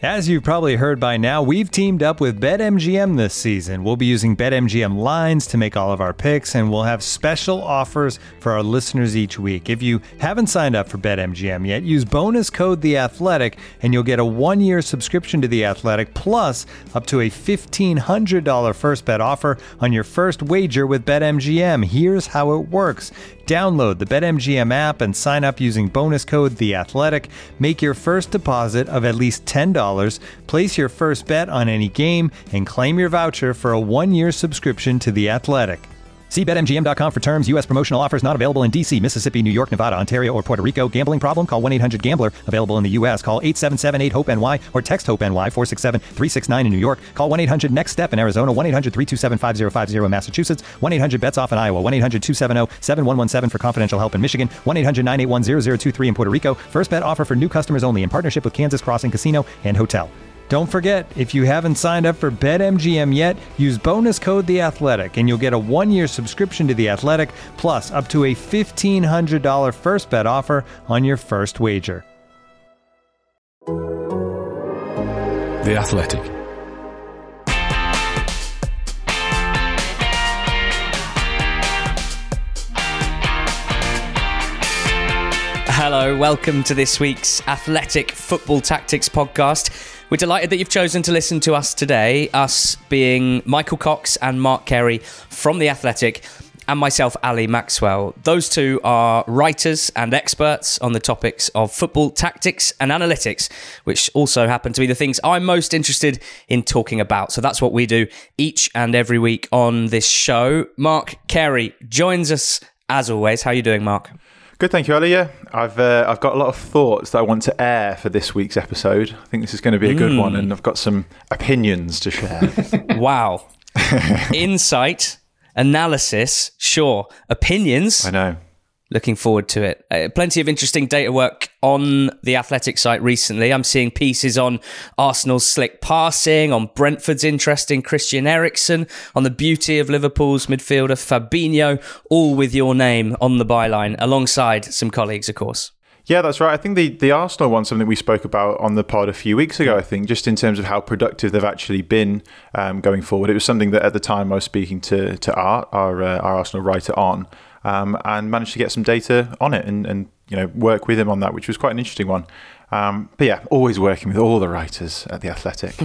As you've probably heard by now, we've teamed up with BetMGM this season. We'll be using BetMGM lines to make all of our picks, and we'll have special offers for our listeners each week. If you haven't signed up for BetMGM yet, use bonus code The Athletic, and you'll get a 1-year subscription to The Athletic, plus up to a $1,500 first bet offer on your first wager with BetMGM. Here's how it works. Download the BetMGM app and sign up using bonus code The Athletic. Make your first deposit of at least $10. Place your first bet on any game and claim your voucher for a 1-year subscription to The Athletic. See BetMGM.com for terms. U.S. promotional offers not available in D.C., Mississippi, New York, Nevada, Ontario, or Puerto Rico. Gambling problem? Call 1-800-GAMBLER. Available in the U.S. Call 877-8-HOPE-NY or text HOPE-NY 467-369 in New York. Call 1-800-NEXT-STEP in Arizona. 1-800-327-5050 in Massachusetts. 1-800-BETS-OFF in Iowa. 1-800-270-7117 for confidential help in Michigan. 1-800-981-0023 in Puerto Rico. First bet offer for new customers only in partnership with Kansas Crossing Casino and Hotel. Don't forget, if you haven't signed up for BetMGM yet, use bonus code The Athletic, and you'll get a 1-year subscription to The Athletic, plus up to a $1,500 first bet offer on your first wager. The Athletic. Hello, welcome to this week's Athletic Football Tactics podcast. We're delighted that you've chosen to listen to us today, us being Michael Cox and Mark Carey from The Athletic, and myself, Ali Maxwell. Those two are writers and experts on the topics of football tactics and analytics, which also happen to be the things I'm most interested in talking about. So that's what we do each and every week on this show. Mark Carey joins us as always. How are you doing, Mark? Good, thank you, Ali. Yeah, I've got a lot of thoughts that I want to air for this week's episode. I think this is going to be a good one, and I've got some opinions to share. Wow. Insight, analysis, sure. Opinions. I know. Looking forward to it. Plenty of interesting data work on the Athletic site recently. I'm seeing pieces on Arsenal's slick passing, on Brentford's interesting Christian Eriksen, on the beauty of Liverpool's midfielder Fabinho, all with your name on the byline, alongside some colleagues, of course. Yeah, that's right. I think the Arsenal one's something we spoke about on the pod a few weeks ago, I think, just in terms of how productive they've actually been going forward. It was something that at the time I was speaking to Art, our Arsenal writer, on, and managed to get some data on it and work with him on that, which was quite an interesting one. But yeah, always working with all the writers at The Athletic.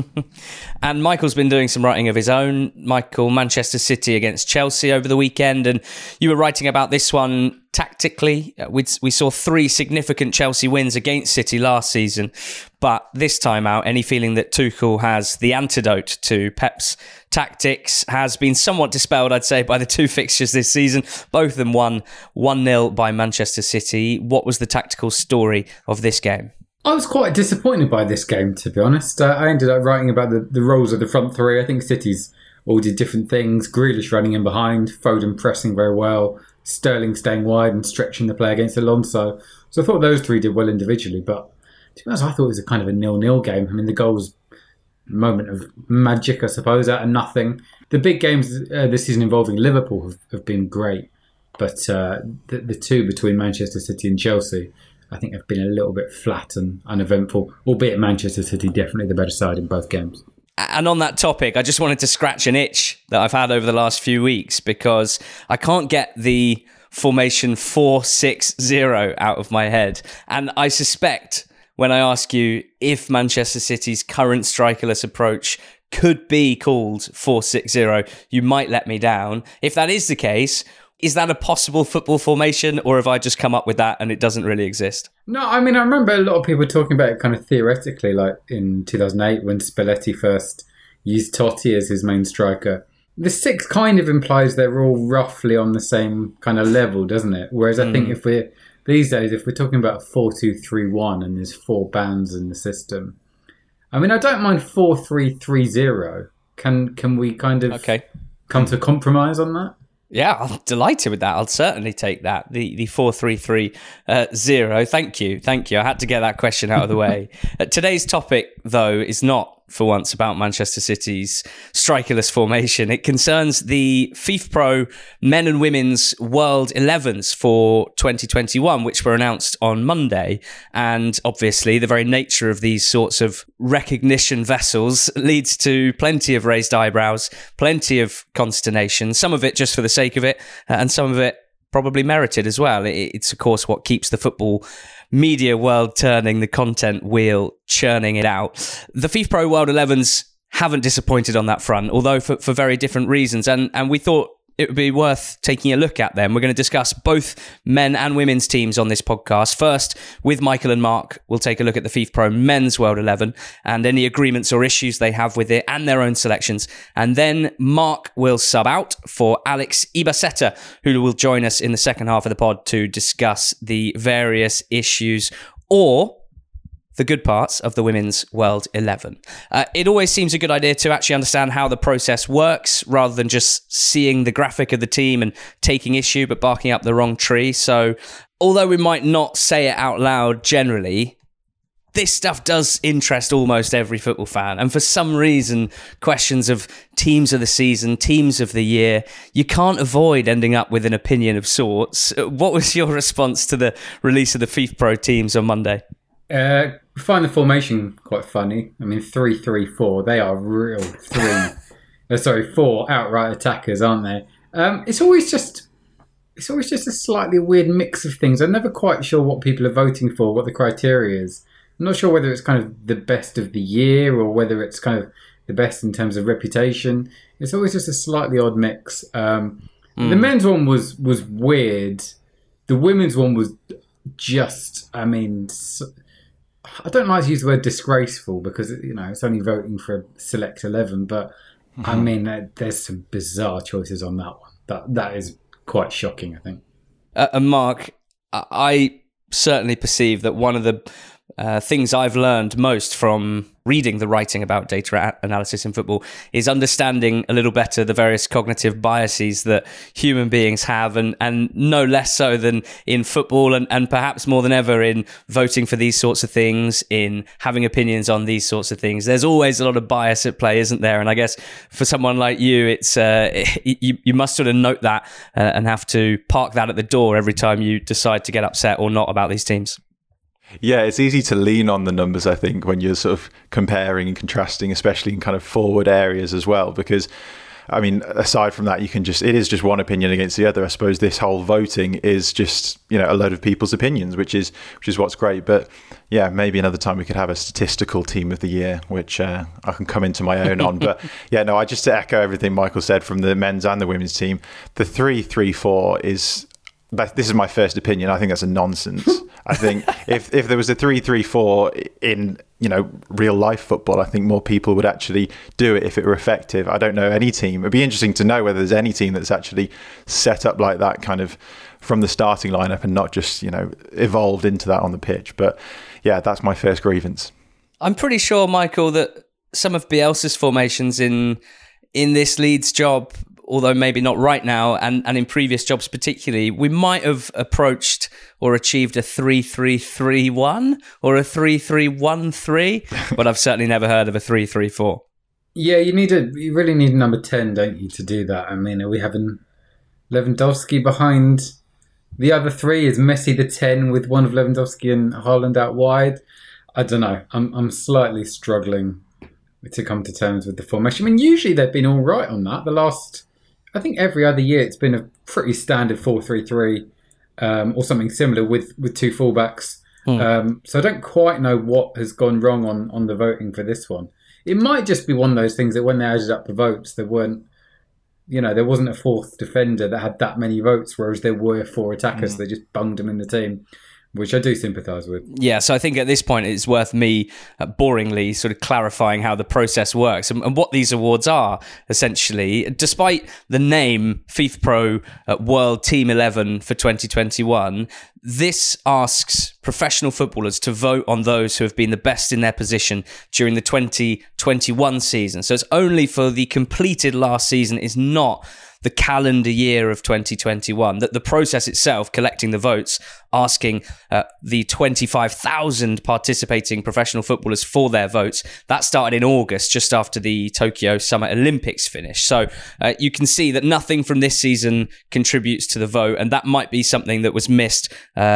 And Michael's been doing some writing of his own. Michael, Manchester City against Chelsea over the weekend. And you were writing about this one tactically. We saw 3 significant Chelsea wins against City last season. But this time out, any feeling that Tuchel has the antidote to Pep's tactics has been somewhat dispelled, I'd say, by the 2 fixtures this season. Both of them won 1-0 by Manchester City. What was the tactical story of this game? I was quite disappointed by this game, to be honest. I ended up writing about the roles of the front 3. I think City's all did different things. Grealish running in behind, Foden pressing very well, Sterling staying wide and stretching the play against Alonso. So I thought those 3 did well individually, but to be honest, I thought it was a kind of a 0-0 game. I mean, the goal was a moment of magic, I suppose, out of nothing. The big games this season involving Liverpool have been great, but the 2 between Manchester City and Chelsea, I think, have been a little bit flat and uneventful, albeit Manchester City definitely the better side in both games. And on that topic, I just wanted to scratch an itch that I've had over the last few weeks, because I can't get the formation 4-6-0 out of my head. And I suspect when I ask you if Manchester City's current strikerless approach could be called 4-6-0, you might let me down. If that is the case, is that a possible football formation, or have I just come up with that and it doesn't really exist? No, I mean, I remember a lot of people talking about it kind of theoretically, like in 2008 when Spalletti first used Totti as his main striker. The 6 kind of implies they're all roughly on the same kind of level, doesn't it? Whereas I think if we're talking about 4-2-3-1 and there's 4 bands in the system, I mean, I don't mind 4-3-3-0. Can we kind of come to compromise on that? Yeah, I'm delighted with that. I'll certainly take that. The 4-3-3-0. Thank you. I had to get that question out of the way. Today's topic, though, is not for once about Manchester City's strikerless formation. It concerns the FIFPro men and women's World 11s for 2021, which were announced on Monday. And obviously, the very nature of these sorts of recognition vessels leads to plenty of raised eyebrows, plenty of consternation, some of it just for the sake of it, and some of it probably merited as well. It's, of course, what keeps the football media world turning, the content wheel churning it out. The FIFPro World 11s haven't disappointed on that front, although for very different reasons. And we thought it would be worth taking a look at them. We're going to discuss both men and women's teams on this podcast. First, with Michael and Mark, we'll take a look at the FIFPro Men's World 11 and any agreements or issues they have with it and their own selections. And then Mark will sub out for Alex Ibaceta, who will join us in the second half of the pod to discuss the various issues or the good parts of the Women's World 11. It always seems a good idea to actually understand how the process works rather than just seeing the graphic of the team and taking issue but barking up the wrong tree. So although we might not say it out loud generally, this stuff does interest almost every football fan. And for some reason, questions of teams of the season, teams of the year, you can't avoid ending up with an opinion of sorts. What was your response to the release of the FIFPro teams on Monday? I find the formation quite funny. I mean, 3-3-4. They are real four outright attackers, aren't they? It's always just a slightly weird mix of things. I'm never quite sure what people are voting for, what the criteria is. I'm not sure whether it's kind of the best of the year or whether it's kind of the best in terms of reputation. It's always just a slightly odd mix. The men's one was weird. The women's one was just, I mean, I don't like to use the word disgraceful because, you know, it's only voting for a select 11, but I mean, there's some bizarre choices on that one. That is quite shocking, I think. And Mark, I certainly perceive that one of the things I've learned most from reading the writing about data analysis in football is understanding a little better the various cognitive biases that human beings have, and no less so than in football, and perhaps more than ever in voting for these sorts of things, in having opinions on these sorts of things. There's always a lot of bias at play, isn't there? And I guess for someone like you, it's you must sort of note that and have to park that at the door every time you decide to get upset or not about these teams. Yeah, it's easy to lean on the numbers, I think, when you're sort of comparing and contrasting, especially in kind of forward areas as well, because, I mean, aside from that, it is just one opinion against the other. I suppose this whole voting is just, you know, a load of people's opinions, which is what's great. But yeah, maybe another time we could have a statistical team of the year, which I can come into my own on. But yeah, no, just to echo everything Michael said from the men's and the women's team, the 3-3-4 this is my first opinion. I think that's a nonsense. I think if there was a 3-3-4 in, you know, real life football, I think more people would actually do it if it were effective. I don't know any team. It'd be interesting to know whether there's any team that's actually set up like that kind of from the starting lineup and not just, you know, evolved into that on the pitch. But yeah, that's my first grievance. I'm pretty sure, Michael, that some of Bielsa's formations in this Leeds job, although maybe not right now, and in previous jobs particularly, we might have approached or achieved a 3-3-3-1 or a 3-3-1-3, but I've certainly never heard of a 3-3-4. Yeah, you really need a number 10, don't you, to do that? I mean, are we having Lewandowski behind the other three? Is Messi the 10 with one of Lewandowski and Haaland out wide? I don't know. I'm slightly struggling to come to terms with the formation. I mean, usually they've been all right on that. I think every other year it's been a pretty standard 4-3-3 or something similar with two fullbacks. So I don't quite know what has gone wrong on the voting for this one. It might just be one of those things that when they added up the votes, there wasn't a fourth defender that had that many votes, whereas there were four attackers. They just bunged them in the team, which I do sympathise with. Yeah, so I think at this point it's worth me boringly sort of clarifying how the process works and what these awards are, essentially. Despite the name FIFPro World Team 11 for 2021, this asks professional footballers to vote on those who have been the best in their position during the 2021 season. So it's only for the completed last season. It's not the calendar year of 2021. That the process itself, collecting the votes, asking the 25,000 participating professional footballers for their votes, that started in August, just after the Tokyo Summer Olympics finished. So you can see that nothing from this season contributes to the vote, and that might be something that was missed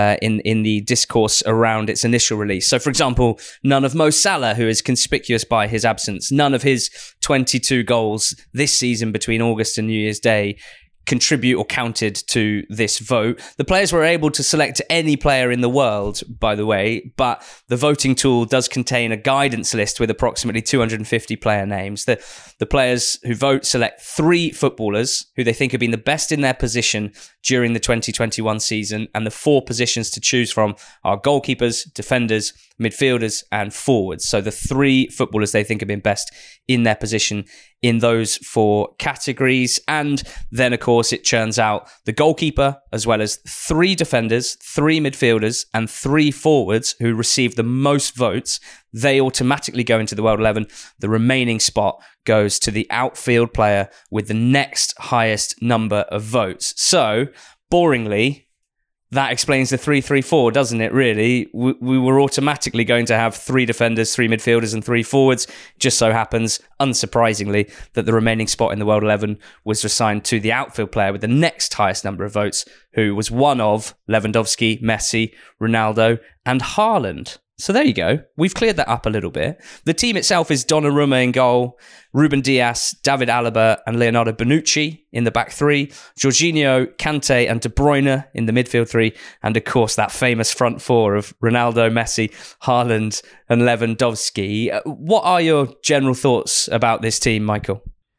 in the discourse around its initial release. So, for example, none of Mo Salah, who is conspicuous by his absence, none of his 22 goals this season between August and New Year's Day contribute or counted to this vote. The players were able to select any player in the world, by the way, but the voting tool does contain a guidance list with approximately 250 player names. The players who vote select 3 footballers who they think have been the best in their position during the 2021 season, and the 4 positions to choose from are goalkeepers, defenders, midfielders and forwards. So the 3 footballers they think have been best in their position in those 4 categories. And then, of course, it churns out the goalkeeper, as well as 3 defenders, 3 midfielders and 3 forwards who receive the most votes. They automatically go into the World 11. The remaining spot goes to the outfield player with the next highest number of votes. So, boringly, that explains the 3-3-4, doesn't it, really? We were automatically going to have 3 defenders, 3 midfielders and 3 forwards. Just so happens, unsurprisingly, that the remaining spot in the World 11 was assigned to the outfield player with the next highest number of votes, who was one of Lewandowski, Messi, Ronaldo and Haaland. So there you go. We've cleared that up a little bit. The team itself is Donnarumma in goal, Ruben Dias, David Alaba and Leonardo Bonucci in the back 3, Jorginho, Kante and De Bruyne in the midfield 3, and of course that famous front 4 of Ronaldo, Messi, Haaland and Lewandowski. What are your general thoughts about this team, Michael?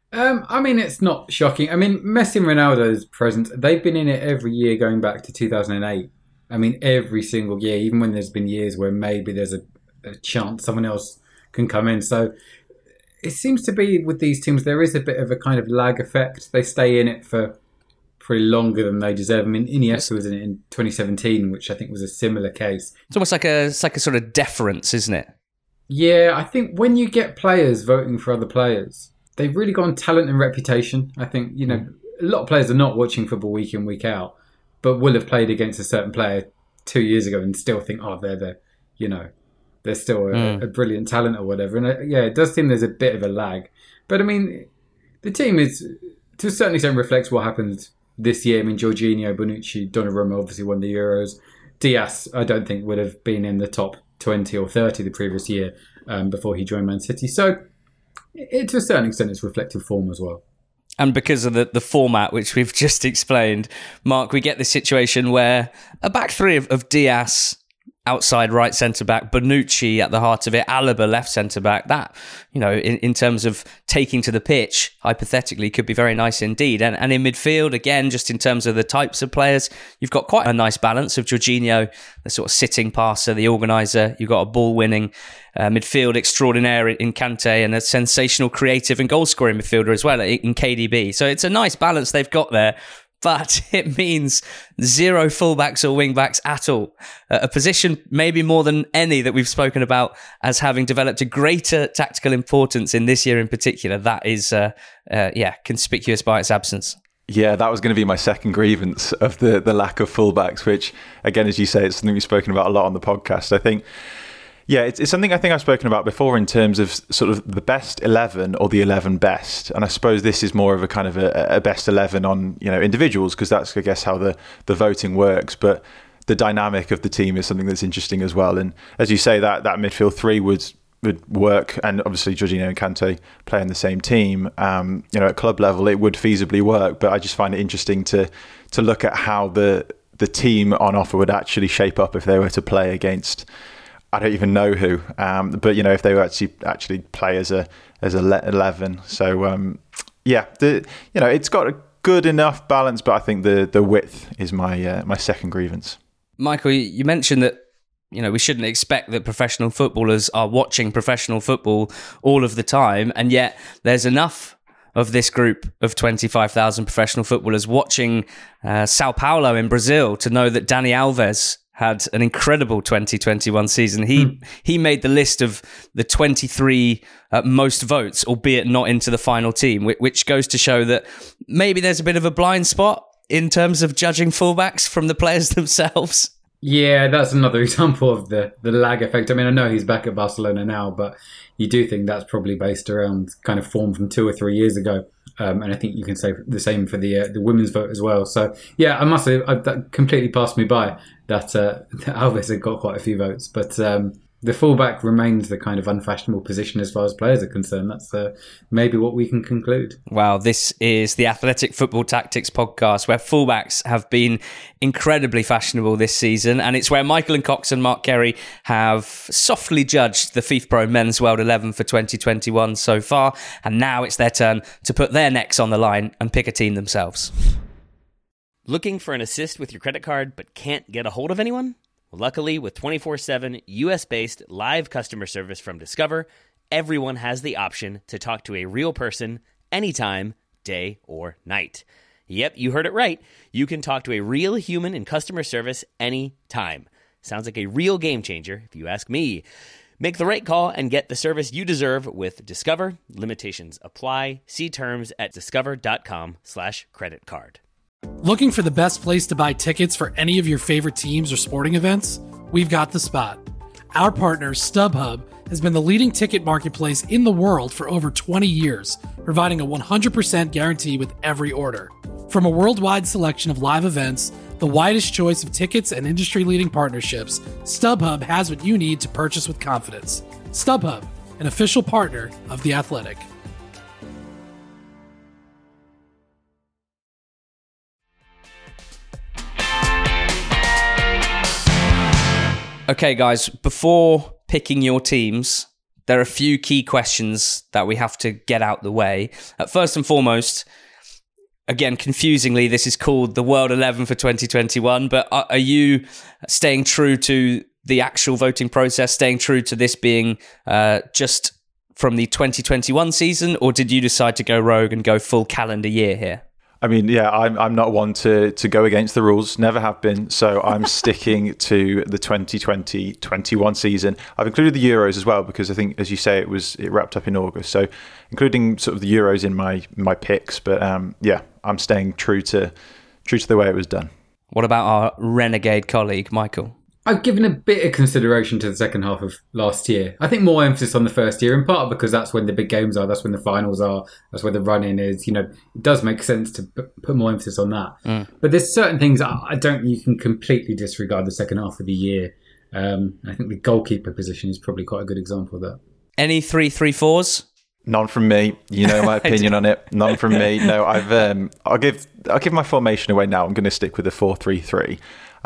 I mean, it's not shocking. I mean, Messi and Ronaldo's presence, they've been in it every year going back to 2008. I mean, every single year, even when there's been years where maybe there's a chance someone else can come in. So it seems to be with these teams, there is a bit of a kind of lag effect. They stay in it for pretty longer than they deserve. I mean, Iniesta was in it in 2017, which I think was a similar case. It's almost like a sort of deference, isn't it? Yeah, I think when you get players voting for other players, they've really gone talent and reputation. I think, you know, a lot of players are not watching football week in, week out, but will have played against a certain player 2 years ago and still think, oh, they're still a brilliant talent or whatever. And it does seem there's a bit of a lag. But I mean, the team is, to a certain extent, reflects what happened this year. I mean, Jorginho, Bonucci, Donnarumma obviously won the Euros. Dias, I don't think would have been in the top 20 or 30 the previous year before he joined Man City. So to a certain extent, it's reflective form as well. And because of the format, which we've just explained, Mark, we get this situation where a back 3 of Dias, outside right centre-back, Bonucci at the heart of it, Alaba left centre-back, that, you know, in terms of taking to the pitch, hypothetically, could be very nice indeed. And in midfield, again, just in terms of the types of players, you've got quite a nice balance of Jorginho, the sort of sitting passer, the organiser. You've got a ball-winning midfield extraordinaire in Kante and a sensational creative and goal-scoring midfielder as well in KDB. So it's a nice balance they've got there. But it means 0 fullbacks or wingbacks at all. A position maybe more than any that we've spoken about as having developed a greater tactical importance in this year in particular. That is, conspicuous by its absence. Yeah, that was going to be my second grievance of the lack of fullbacks, which, again, as you say, it's something we've spoken about a lot on the podcast. I think, yeah, it's something I think I've spoken about before in terms of sort of the best 11 or the 11 best. And I suppose this is more of a kind of a best 11 on, you know, individuals, because that's, I guess, how the voting works. But the dynamic of the team is something that's interesting as well. And as you say, that midfield 3 would work. And obviously, Jorginho and Kante play in the same team. At club level, it would feasibly work. But I just find it interesting to look at how the team on offer would actually shape up if they were to play against, I don't even know who, but if they were actually play as a 11. So it's got a good enough balance, but I think the width is my second grievance. Michael, you mentioned that we shouldn't expect that professional footballers are watching professional football all of the time, and yet there's enough of this group of 25,000 professional footballers watching Sao Paulo in Brazil to know that Dani Alves had an incredible 2021 season. He made the list of the 23 most votes, albeit not into the final team, which goes to show that maybe there's a bit of a blind spot in terms of judging fullbacks from the players themselves. Yeah, that's another example of the lag effect. I mean, I know he's back at Barcelona now, but you do think that's probably based around kind of form from 2 or 3 years ago. And I think you can say the same for the women's vote as well. So, yeah, I must say, that completely passed me by that Alves had got quite a few votes. But the fullback remains the kind of unfashionable position as far as players are concerned. That's maybe what we can conclude. Wow, this is the Athletic Football Tactics podcast, where fullbacks have been incredibly fashionable this season, and it's where Michael and Cox and Mark Kerry have softly judged the FIFPro Men's World 11 for 2021 so far, and now it's their turn to put their necks on the line and pick a team themselves. Looking for an assist with your credit card but can't get a hold of anyone? Luckily, with 24/7 US-based live customer service from Discover, everyone has the option to talk to a real person anytime, day or night. Yep, you heard it right. You can talk to a real human in customer service anytime. Sounds like a real game changer, if you ask me. Make the right call and get the service you deserve with Discover. Limitations apply. See terms at discover.com/creditcard. Looking for the best place to buy tickets for any of your favorite teams or sporting events? We've got the spot. Our partner, StubHub, has been the leading ticket marketplace in the world for over 20 years, providing a 100% guarantee with every order. From a worldwide selection of live events, the widest choice of tickets and industry-leading partnerships, StubHub has what you need to purchase with confidence. StubHub, an official partner of The Athletic. Okay, guys, before picking your teams, there are a few key questions that we have to get out the way. First and foremost, again, confusingly, this is called the World 11 for 2021, but are you staying true to the actual voting process, staying true to this being just from the 2021 season, or did you decide to go rogue and go full calendar year here? I mean, yeah, I'm not one to go against the rules, never have been. So I'm sticking to the 2020-21 season. I've included the Euros as well, because I think, as you say, it wrapped up in August. So including sort of the Euros in my picks. But yeah, I'm staying true to the way it was done. What about our renegade colleague, Michael? I've given a bit of consideration to the second half of last year. I think more emphasis on the first year, in part because that's when the big games are, that's when the finals are, that's where the run-in is. You know, it does make sense to put more emphasis on that. But there's certain things you can completely disregard the second half of the year. I think the goalkeeper position is probably quite a good example of that. Any 3-3-4s? None from me. You know my opinion on it. None from me. No, I'll give my formation away now. I'm going to stick with the 4-3-3.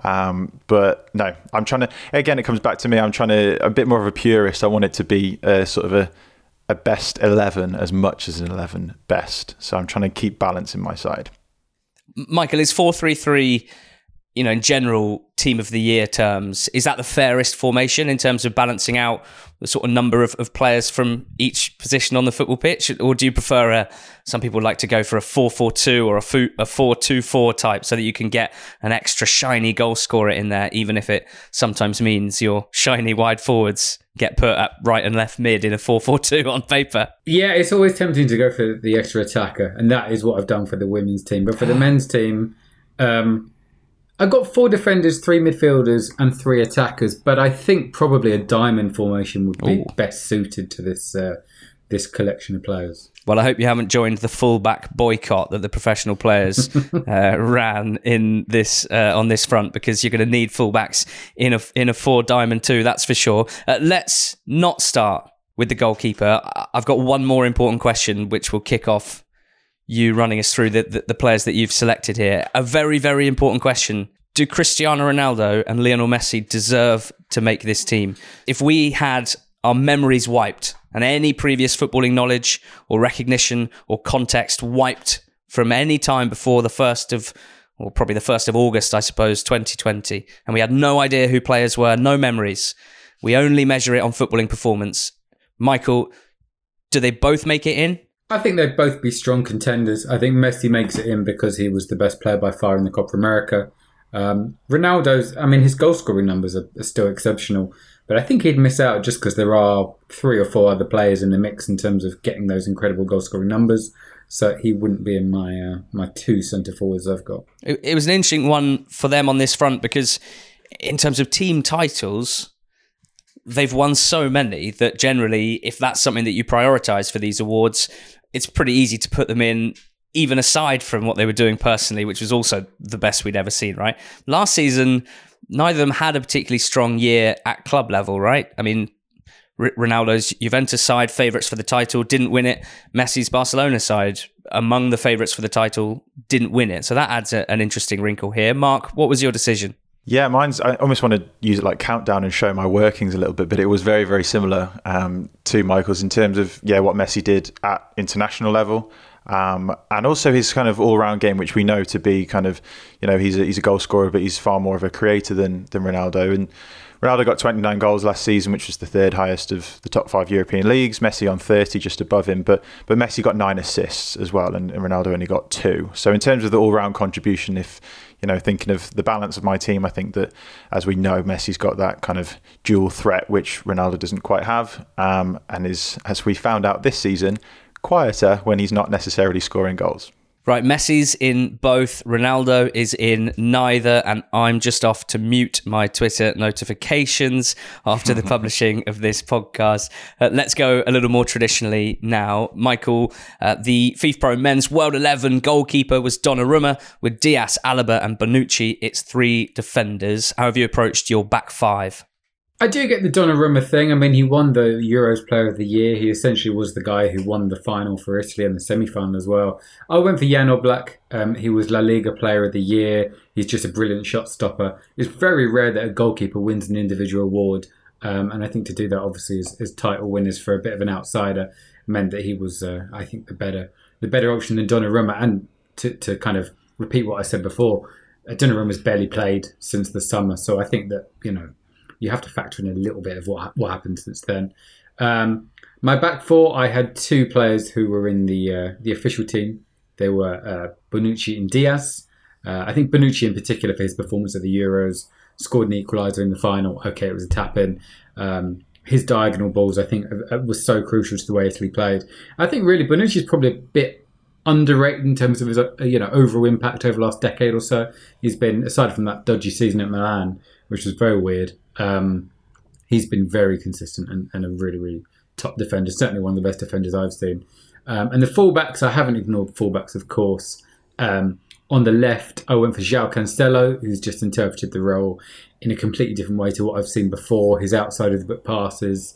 But no, I'm trying to, again, it comes back to me. I'm a bit more of a purist. I want it to be sort of a best 11 as much as an 11 best. So I'm trying to keep balance in my side. Michael, is 4-3-3, in general team of the year terms, is that the fairest formation in terms of balancing out the sort of number of players from each position on the football pitch? Or do you prefer some people like to go for a 4-4-2 or a 4-2-4 type so that you can get an extra shiny goal scorer in there, even if it sometimes means your shiny wide forwards get put at right and left mid in a 4-4-2 on paper? Yeah, it's always tempting to go for the extra attacker, and that is what I've done for the women's team. But for the men's team, I've got 4 defenders, 3 midfielders and 3 attackers, but I think probably a diamond formation would be best suited to this collection of players. Well, I hope you haven't joined the fullback boycott that the professional players ran in this on this front, because you're going to need fullbacks in a 4 diamond too, that's for sure. Let's not start with the goalkeeper. I've got one more important question, which will kick off you running us through the players that you've selected here. A very, very important question. Do Cristiano Ronaldo and Lionel Messi deserve to make this team? If we had our memories wiped and any previous footballing knowledge or recognition or context wiped from any time before the 1st of August, I suppose, 2020, and we had no idea who players were, no memories, we only measure it on footballing performance. Michael, do they both make it in? I think they'd both be strong contenders. I think Messi makes it in because he was the best player by far in the Copa America. Ronaldo's, his goal scoring numbers are still exceptional, but I think he'd miss out just because there are 3 or 4 other players in the mix in terms of getting those incredible goal scoring numbers. So he wouldn't be in my 2 centre forwards I've got. It was an interesting one for them on this front because in terms of team titles, they've won so many that generally, if that's something that you prioritise for these awards, it's pretty easy to put them in, even aside from what they were doing personally, which was also the best we'd ever seen, right? Last season, neither of them had a particularly strong year at club level, right? I mean, Ronaldo's Juventus side, favourites for the title, didn't win it. Messi's Barcelona side, among the favourites for the title, didn't win it. So that adds an interesting wrinkle here. Mark, what was your decision? Yeah, I almost want to use it like countdown and show my workings a little bit, but it was very, very similar to Michael's in terms of, what Messi did at international level. And also his kind of all-round game, which we know to be kind of, he's a goal scorer, but he's far more of a creator than Ronaldo. And Ronaldo got 29 goals last season, which was the 3rd highest of the top 5 European leagues. Messi on 30, just above him. But Messi got 9 assists as well, and Ronaldo only got 2. So in terms of the all-round contribution, if thinking of the balance of my team, I think that, as we know, Messi's got that kind of dual threat, which Ronaldo doesn't quite have, and is, as we found out this season, quieter when he's not necessarily scoring goals. Right, Messi's in both, Ronaldo is in neither, and I'm just off to mute my Twitter notifications after the publishing of this podcast. Let's go a little more traditionally now. Michael, the FIFA Pro Men's World 11 goalkeeper was Donnarumma, with Diaz, Alaba and Bonucci. It's 3 defenders. How have you approached your back 5? I do get the Donnarumma thing. He won the Euros Player of the Year. He essentially was the guy who won the final for Italy and the semi-final as well. I went for Jan Oblak. He was La Liga Player of the Year. He's just a brilliant shot stopper. It's very rare that a goalkeeper wins an individual award. And I think to do that, obviously, as title winners for a bit of an outsider, meant that he was, I think, the better option than Donnarumma. And to kind of repeat what I said before, Donnarumma's barely played since the summer. So I think that, you have to factor in a little bit of what happened since then. My back 4, I had 2 players who were in the official team. They were Bonucci and Diaz. I think Bonucci in particular for his performance at the Euros, scored an equaliser in the final. Okay, it was a tap-in. His diagonal balls, I think, was so crucial to the way Italy played. I think really Bonucci is probably a bit underrated in terms of his overall impact over the last decade or so. He's been, aside from that dodgy season at Milan, which was very weird, he's been very consistent and a really, really top defender. Certainly one of the best defenders I've seen. And the fullbacks, I haven't ignored fullbacks, of course. On the left, I went for João Cancelo, who's just interpreted the role in a completely different way to what I've seen before. His outside of the book passes,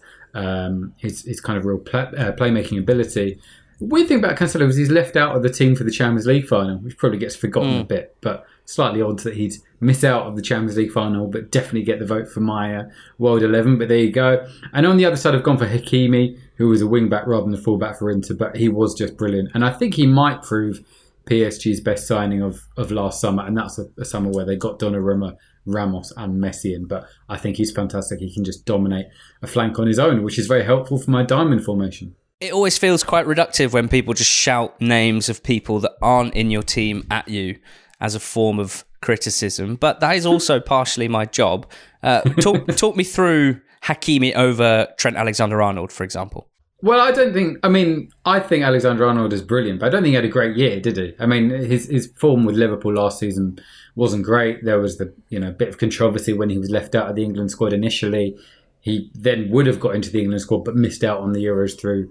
his kind of real playmaking ability. The weird thing about Cancelo is he's left out of the team for the Champions League final, which probably gets forgotten a bit, but slightly odd that he'd miss out of the Champions League final, but definitely get the vote for my World 11. But there you go. And on the other side, I've gone for Hakimi, who was a wing-back rather than a full-back for Inter, but he was just brilliant. And I think he might prove PSG's best signing of last summer, and that's a summer where they got Donnarumma, Ramos and Messi in. But I think he's fantastic. He can just dominate a flank on his own, which is very helpful for my diamond formation. It always feels quite reductive when people just shout names of people that aren't in your team at you as a form of criticism, but that is also partially my job. Talk me through Hakimi over Trent Alexander-Arnold, for example. Well, I think Alexander-Arnold is brilliant, but I don't think he had a great year, did he? His form with Liverpool last season wasn't great. There was the bit of controversy when he was left out of the England squad initially. He then would have got into the England squad, but missed out on the Euros through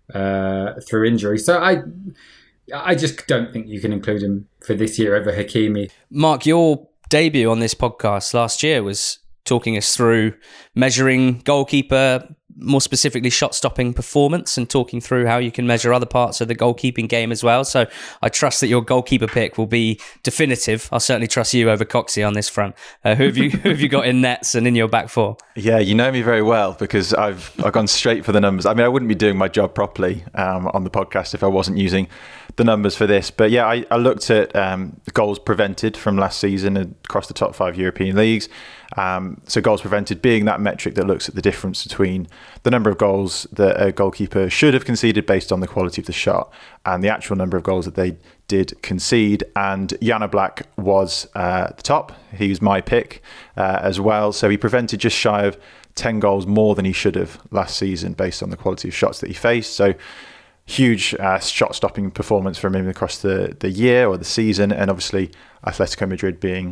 injury. So I just don't think you can include him for this year over Hakimi. Mark, your debut on this podcast last year was talking us through measuring goalkeeper, more specifically shot-stopping performance, and talking through how you can measure other parts of the goalkeeping game as well. So I trust that your goalkeeper pick will be definitive. I'll certainly trust you over Coxie on this front. Who have you got in nets and in your back 4? Yeah, you know me very well because I've gone straight for the numbers. I wouldn't be doing my job properly on the podcast if I wasn't using the numbers for this. But yeah, I looked at the goals prevented from last season across the top 5 European leagues. So goals prevented being that metric that looks at the difference between the number of goals that a goalkeeper should have conceded based on the quality of the shot and the actual number of goals that they did concede. And Jan Oblak was at the top. He was my pick as well. So he prevented just shy of 10 goals more than he should have last season based on the quality of shots that he faced. So huge shot-stopping performance from him across the year or the season, and obviously Atletico Madrid being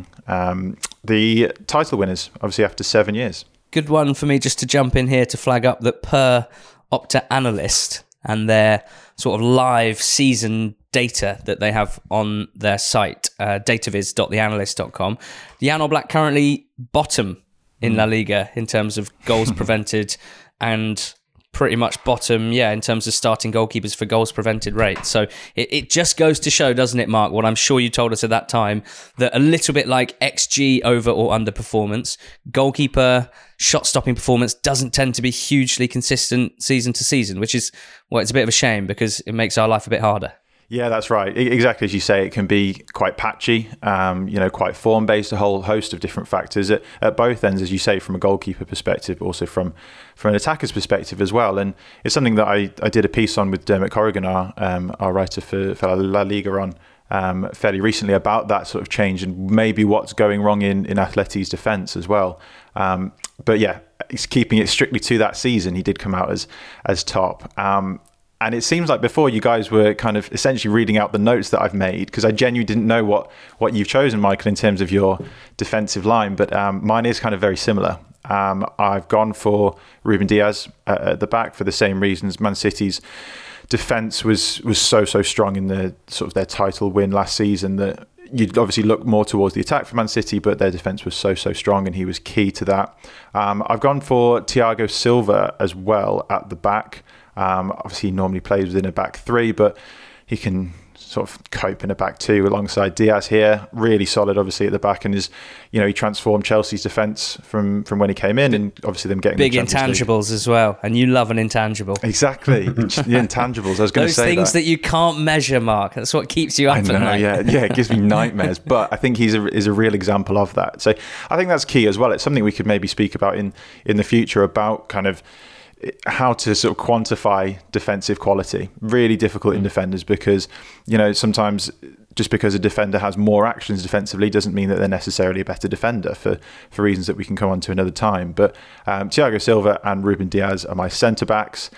the title winners, obviously after 7 years. Good one for me just to jump in here to flag up that per Opta Analyst and their sort of live season data that they have on their site, dataviz.theanalyst.com, Jan Oblak currently bottom in La Liga in terms of goals prevented and pretty much bottom, in terms of starting goalkeepers for goals prevented rate. So it just goes to show, doesn't it, Mark, what I'm sure you told us at that time, that a little bit like XG over or under performance, goalkeeper shot-stopping performance doesn't tend to be hugely consistent season to season, which is, well, it's a bit of a shame because it makes our life a bit harder. Yeah, that's right. Exactly as you say, it can be quite patchy, quite form-based, a whole host of different factors at both ends, as you say, from a goalkeeper perspective, but also from an attacker's perspective as well. And it's something that I did a piece on with Dermot Corrigan, our writer for La Liga, on fairly recently about that sort of change and maybe what's going wrong in Atleti's defence as well. But yeah, he's keeping it strictly to that season. He did come out as top. And it seems like before you guys were kind of essentially reading out the notes that I've made, because I genuinely didn't know what you've chosen, Michael, in terms of your defensive line. But mine is kind of very similar. I've gone for Ruben Diaz at the back for the same reasons. Man City's defence was so strong in the sort of their title win last season that you'd obviously look more towards the attack for Man City, but their defence was so strong and he was key to that. I've gone for Thiago Silva as well at the back. Obviously, he normally plays within a back three, but he can sort of cope in a back two alongside Diaz here. Really solid, obviously, at the back, and he transformed Chelsea's defence from when he came in, and obviously them getting big the intangibles as well. And you love an intangible. Exactly, the intangibles. I was going to say those things that you can't measure, Mark. That's what keeps you up at night. Yeah, it gives me nightmares. But I think he's a real example of that. So I think that's key as well. It's something we could maybe speak about in the future about kind of how to sort of quantify defensive quality. Really difficult in defenders because, sometimes just because a defender has more actions defensively doesn't mean that they're necessarily a better defender for reasons that we can come on to another time. But Thiago Silva and Ruben Diaz are my centre-backs.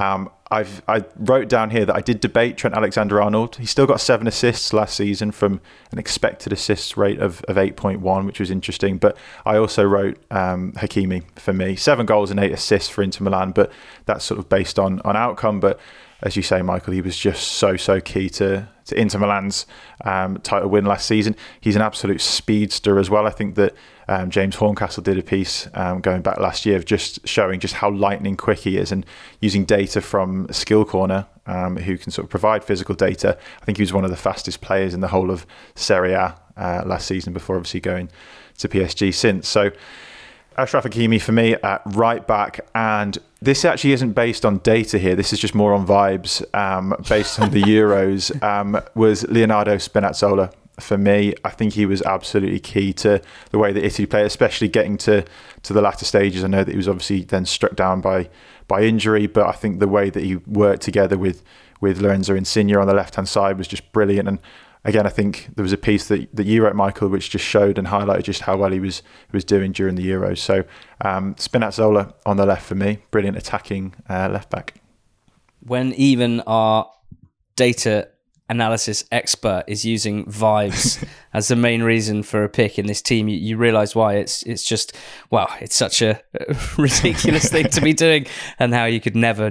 I wrote down here that I did debate Trent Alexander-Arnold. He still got 7 assists last season from an expected assists rate of 8.1, which was interesting. But I also wrote Hakimi for me. 7 goals and 8 assists for Inter Milan, but that's sort of based on outcome. But as you say, Michael, he was just so key to Inter Milan's title win last season. He's an absolute speedster as well. I think that James Horncastle did a piece going back last year of just showing just how lightning quick he is and using data from Skill Corner, who can sort of provide physical data. I think he was one of the fastest players in the whole of Serie A last season before obviously going to PSG since. So Achraf Hakimi for me at right back, and this actually isn't based on data here, this is just more on vibes, based on the Euros, was Leonardo Spinazzola for me. I think he was absolutely key to the way that Italy played, especially getting to the latter stages. I know that he was obviously then struck down by injury, but I think the way that he worked together with Lorenzo Insigne on the left-hand side was just brilliant. And again, I think there was a piece that you wrote, Michael, which just showed and highlighted just how well he was doing during the Euros. So Spinazzola on the left for me, brilliant attacking left back. When even our data analysis expert is using vibes as the main reason for a pick in this team, you realise why it's just, well, it's such a ridiculous thing to be doing, and how you could never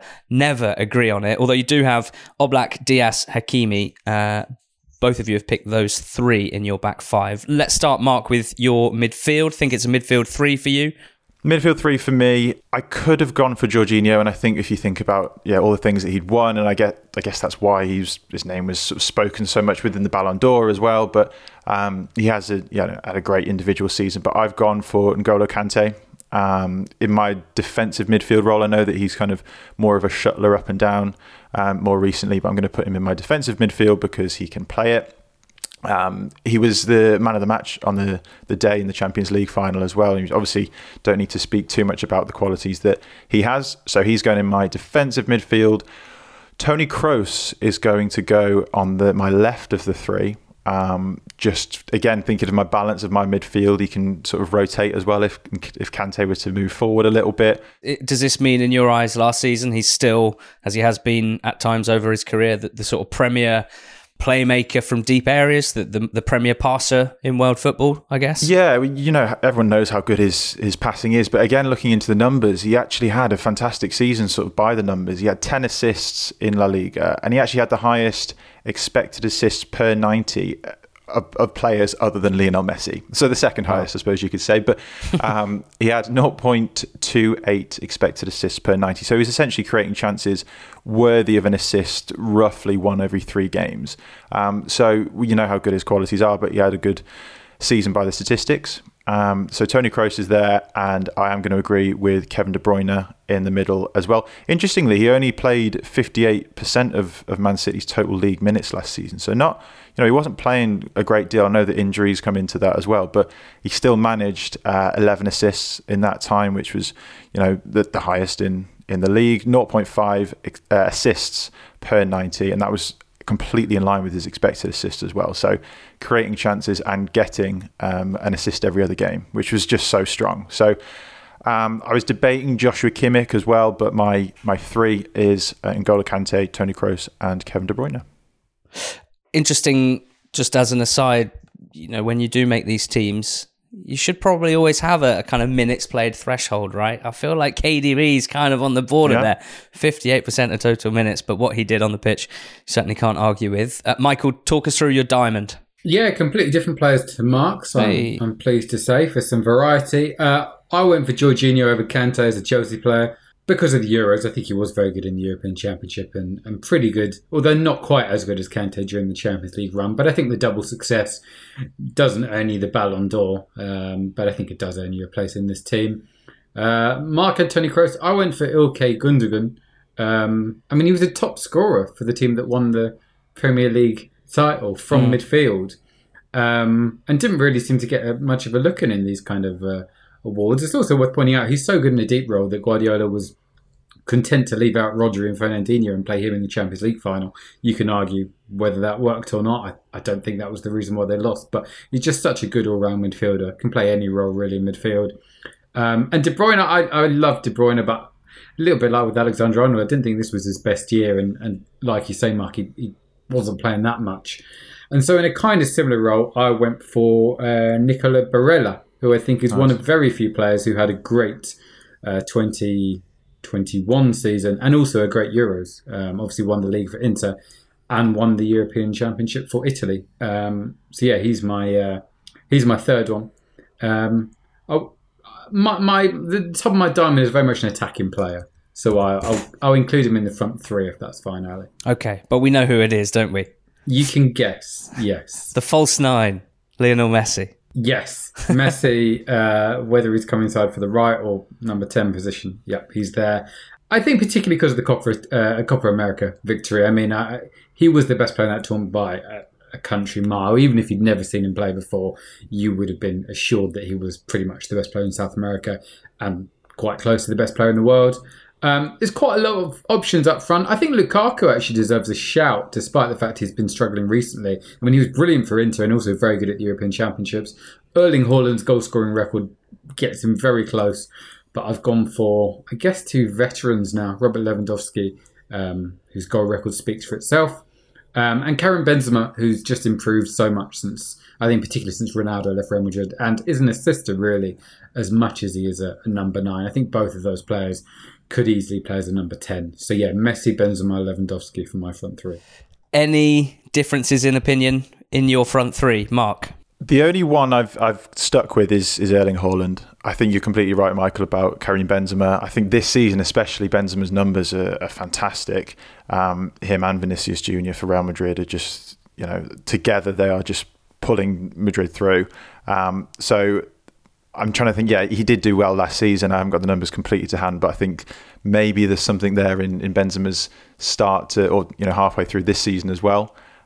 agree on it. Although you do have Oblak, Diaz, Hakimi. Both of you have picked those 3 in your back 5. Let's start, Mark, with your midfield. Think it's a midfield 3 for you? Midfield 3 for me. I could have gone for Jorginho, and I think if you think about all the things that he'd won, and I guess that's why his name was sort of spoken so much within the Ballon d'Or as well. But he has had a great individual season. But I've gone for N'Golo Kante. In my defensive midfield role, I know that he's kind of more of a shuttler up and down more recently, but I'm going to put him in my defensive midfield because he can play it. He was the man of the match on the day in the Champions League final as well. And obviously don't need to speak too much about the qualities that he has. So he's going in my defensive midfield. Tony Kroos is going to go on my left of the three. Just again thinking of my balance of my midfield, he can sort of rotate as well if Kante were to move forward a little bit. Does this mean, in your eyes, last season he's still, as he has been at times over his career, the sort of premier playmaker from deep areas, the premier passer in world football, I guess? Yeah, everyone knows how good his passing is, but again, looking into the numbers, he actually had a fantastic season sort of by the numbers. He had 10 assists in La Liga, and he actually had the highest expected assists per 90 of players other than Lionel Messi. So the second highest, I suppose you could say. But he had 0.28 expected assists per 90. So he's essentially creating chances worthy of an assist roughly one every 3 games. So you know how good his qualities are, but he had a good season by the statistics. So Tony Kroos is there, and I am going to agree with Kevin De Bruyne in the middle as well. Interestingly, he only played 58% of Man City's total league minutes last season. So he wasn't playing a great deal. I know that injuries come into that as well, but he still managed 11 assists in that time, which was, the highest in the league. 0.5 assists per 90, and that was completely in line with his expected assist as well. So creating chances and getting an assist every other game, which was just so strong. So I was debating Joshua Kimmich as well, but my 3 is N'Golo Kante, Tony Kroos, and Kevin De Bruyne. Interesting, just as an aside, when you do make these teams, you should probably always have a kind of minutes played threshold, right? I feel like KDB is kind of on the border there. 58% of total minutes, but what he did on the pitch, certainly can't argue with. Michael, talk us through your diamond. Yeah, completely different players to Mark, so I'm pleased to say, for some variety. I went for Jorginho over Kante as a Chelsea player. Because of the Euros, I think he was very good in the European Championship and pretty good, although not quite as good as Kante during the Champions League run. But I think the double success doesn't earn you the Ballon d'Or, but I think it does earn you a place in this team. Mark and Tony Kroos, I went for Ilkay Gundogan. He was a top scorer for the team that won the Premier League title from midfield, and didn't really seem to get much of a look in these kind of awards. It's also worth pointing out he's so good in a deep role that Guardiola was content to leave out Rodri and Fernandinho and play him in the Champions League final. You can argue whether that worked or not. I don't think that was the reason why they lost, but he's just such a good all-round midfielder. Can play any role really in midfield. And De Bruyne, I love De Bruyne, but a little bit like with Alexander Arnold, I didn't think this was his best year, and like you say, Mark, he wasn't playing that much. And so in a kind of similar role, I went for Nicola Barella, who I think is one of very few players who had a great 2021 season and also a great Euros. Obviously won the league for Inter and won the European Championship for Italy. He's my third one. The top of my diamond is very much an attacking player, so I'll include him in the front 3 if that's fine, Ali. Okay, but we know who it is, don't we? You can guess. Yes, the false 9, Lionel Messi. Yes, Messi, whether he's coming inside for the right or number 10 position, yep, he's there. I think particularly because of the Copa America victory. He was the best player in that tournament by a country mile. Even if you'd never seen him play before, you would have been assured that he was pretty much the best player in South America and quite close to the best player in the world. There's quite a lot of options up front. I think Lukaku actually deserves a shout, despite the fact he's been struggling recently. He was brilliant for Inter and also very good at the European Championships. Erling Haaland's goal-scoring record gets him very close. But I've gone for, I guess, 2 veterans now. Robert Lewandowski, whose goal record speaks for itself. And Karim Benzema, who's just improved so much particularly since Ronaldo left Real Madrid, and is an assister, really, as much as he is a number 9. I think both of those players could easily play as a number 10. So yeah, Messi, Benzema, Lewandowski for my front 3. Any differences in opinion in your front 3, Mark? The only one I've stuck with is Erling Haaland. I think you're completely right, Michael, about Karim Benzema. I think this season, especially, Benzema's numbers are fantastic. Him and Vinicius Junior for Real Madrid are just, together they are just pulling Madrid through. So I'm trying to think, he did do well last season. I haven't got the numbers completely to hand, but I think maybe there's something there in Benzema's start to, or halfway through this season as well.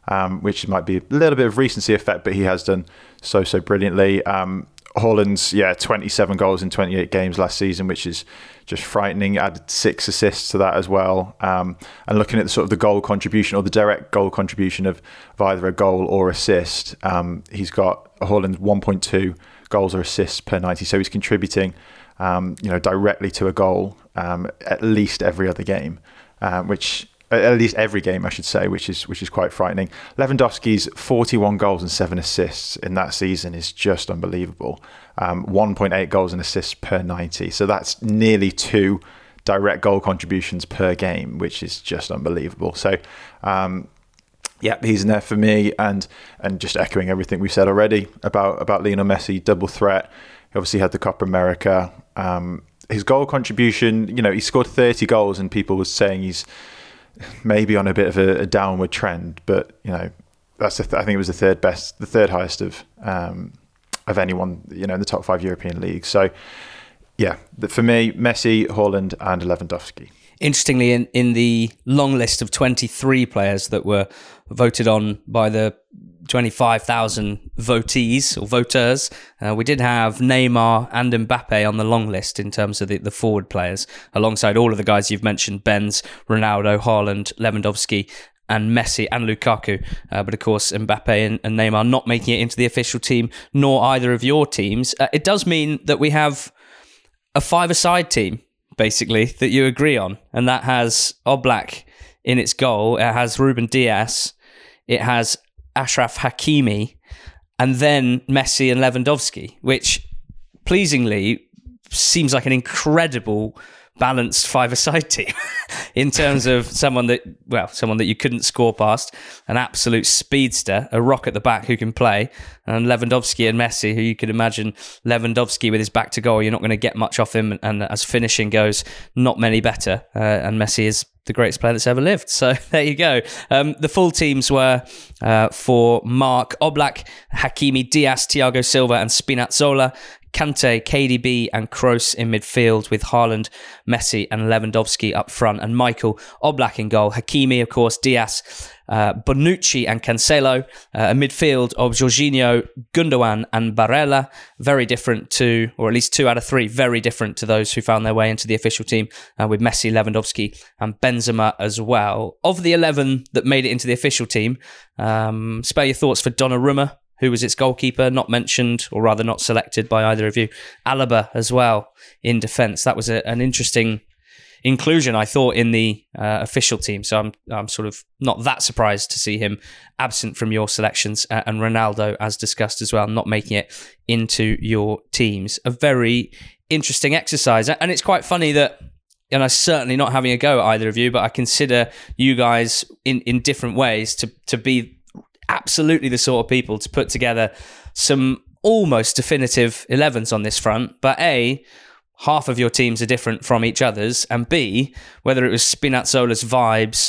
which might be a little bit of recency effect, but he has done so brilliantly. Haaland's 27 goals in 28 games last season, which is just frightening. Added 6 assists to that as well. And looking at the sort of the goal contribution or the direct goal contribution of either a goal or assist, he's got Haaland 1.2 goals or assists per 90, so he's contributing directly to a goal at least every other game, which at least every game I should say, which is quite frightening. Lewandowski's 41 goals and 7 assists in that season is just unbelievable. 1.8 goals and assists per 90, so that's nearly 2 direct goal contributions per game, which is just unbelievable. So he's in there for me, and just echoing everything we've said already about Lionel Messi, double threat. He obviously had the Copa America. His goal contribution, he scored 30 goals, and people were saying he's maybe on a bit of a downward trend, but that's I think it was the third highest of anyone in the top 5 European leagues. So for me, Messi, Haaland, and Lewandowski. Interestingly, in the long list of 23 players that were voted on by the 25,000 votees or voters, we did have Neymar and Mbappe on the long list in terms of the forward players, alongside all of the guys you've mentioned: Benz, Ronaldo, Haaland, Lewandowski, and Messi and Lukaku. But of course, Mbappe and Neymar not making it into the official team, nor either of your teams. It does mean that we have a five-a-side team, basically, that you agree on, and that has Oblak in its goal. It has Ruben Dias. It has Achraf Hakimi, and then Messi and Lewandowski, which pleasingly seems like an incredible balanced five-a-side team in terms of someone that you couldn't score past, an absolute speedster, a rock at the back who can play, and Lewandowski and Messi, who you could imagine Lewandowski with his back to goal, you're not going to get much off him, and as finishing goes, not many better, and Messi is the greatest player that's ever lived. So there you go. The full teams were for Mark: Oblak, Hakimi, Dias, Thiago Silva and Spinazzola; Kante, KDB and Kroos in midfield, with Haaland, Messi and Lewandowski up front, and Michael: Oblak in goal, Hakimi, of course, Dias, Bonucci and Cancelo, a midfield of Jorginho, Gundogan and Barella, very different to, or at least 2 out of 3, very different to those who found their way into the official team, with Messi, Lewandowski and Benzema as well. Of the 11 that made it into the official team, spare your thoughts for Donnarumma, who was its goalkeeper, not mentioned, or rather not selected by either of you. Alaba as well in defence. That was an interesting inclusion, I thought, in the official team. So I'm sort of not that surprised to see him absent from your selections. And Ronaldo, as discussed as well, not making it into your teams. A very interesting exercise. And it's quite funny that, and I'm certainly not having a go at either of you, but I consider you guys in different ways to be absolutely the sort of people to put together some almost definitive 11s on this front. But A, half of your teams are different from each other's, and B, whether it was Spinazzola's vibes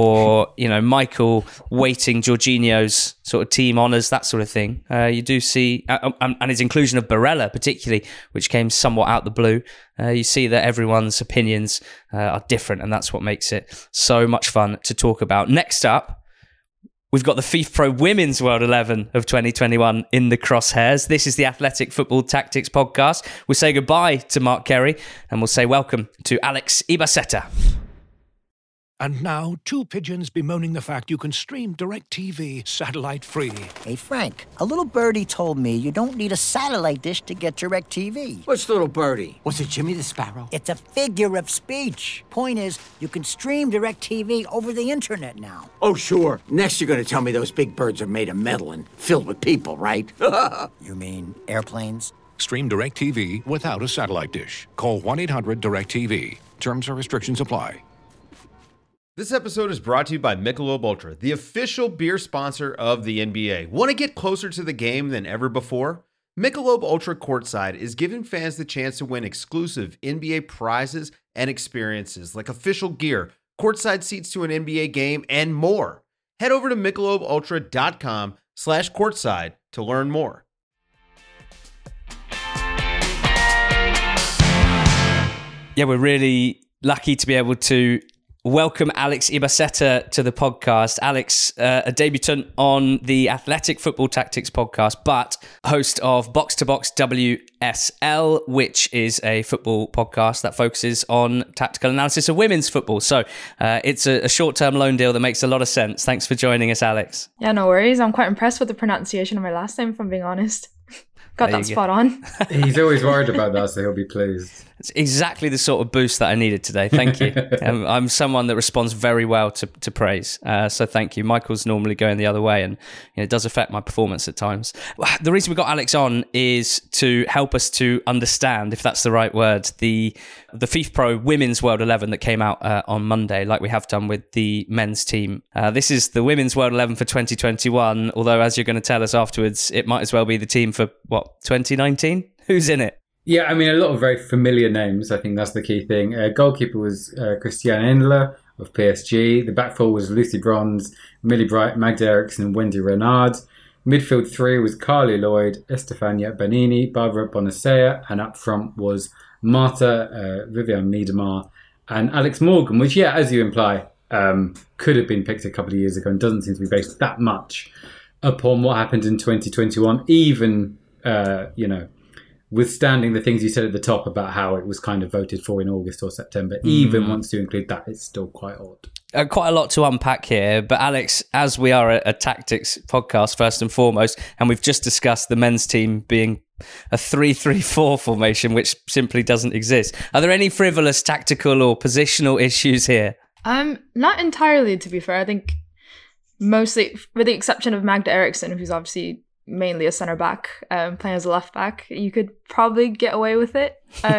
or Michael weighting Jorginho's sort of team honours, that sort of thing, you do see, and his inclusion of Barella particularly, which came somewhat out the blue, you see that everyone's opinions are different, and that's what makes it so much fun to talk about. Next up, we've got the FIFA Pro Women's World 11 of 2021 in the crosshairs. This is the Athletic Football Tactics podcast. We'll say goodbye to Mark Kerry, and we'll say welcome to Alex Ibaceta. And now, 2 pigeons bemoaning the fact you can stream DirecTV satellite-free. Hey, Frank, a little birdie told me you don't need a satellite dish to get DirecTV. What's little birdie? Was it Jimmy the Sparrow? It's a figure of speech. Point is, you can stream DirecTV over the internet now. Oh, sure. Next you're going to tell me those big birds are made of metal and filled with people, right? You mean airplanes? Stream DirecTV without a satellite dish. Call 1-800-DirecTV. Terms or restrictions apply. This episode is brought to you by Michelob Ultra, the official beer sponsor of the NBA. Want to get closer to the game than ever before? Michelob Ultra Courtside is giving fans the chance to win exclusive NBA prizes and experiences like official gear, courtside seats to an NBA game, and more. Head over to MichelobUltra.com/courtside to learn more. Yeah, we're really lucky to be able to welcome Alex Ibaceta to the podcast. Alex, a debutant on the Athletic Football Tactics podcast, but host of Box to Box WSL, which is a football podcast that focuses on tactical analysis of women's football. So it's a short-term loan deal that makes a lot of sense. Thanks for joining us, Alex. Yeah, no worries. I'm quite impressed with the pronunciation of my last name, if I'm being honest. Got that spot on. He's always worried about that, so he'll be pleased. It's exactly the sort of boost that I needed today. Thank you. I'm someone that responds very well to praise. So thank you. Michael's normally going the other way, and it does affect my performance at times. The reason we got Alex on is to help us to understand, if that's the right word, the FIFPro Women's World 11 that came out on Monday, like we have done with the men's team. This is the Women's World 11 for 2021, although as you're going to tell us afterwards, it might as well be the team for, 2019? Who's in it? Yeah, I mean, a lot of very familiar names. I think that's the key thing. Goalkeeper was Christiane Endler of PSG. The back four was Lucy Bronze, Millie Bright, Magda Eriksson, and Wendy Renard. Midfield three was Carly Lloyd, Estefania Benini, Barbara Bonacea, and up front was Marta Vivian Miedemar and Alex Morgan, which, yeah, as you imply, could have been picked a couple of years ago and doesn't seem to be based that much upon what happened in 2021, even, withstanding the things you said at the top about how it was kind of voted for in August or September, even once you include that, it's still quite odd. Quite a lot to unpack here, but Alex, as we are a tactics podcast first and foremost, and we've just discussed the men's team being a 3-3-4 formation, which simply doesn't exist. Are there any frivolous tactical or positional issues here? Not entirely, to be fair. I think mostly, with the exception of Magda Eriksson, who's obviously mainly a centre back, playing as a left back, you could probably get away with it.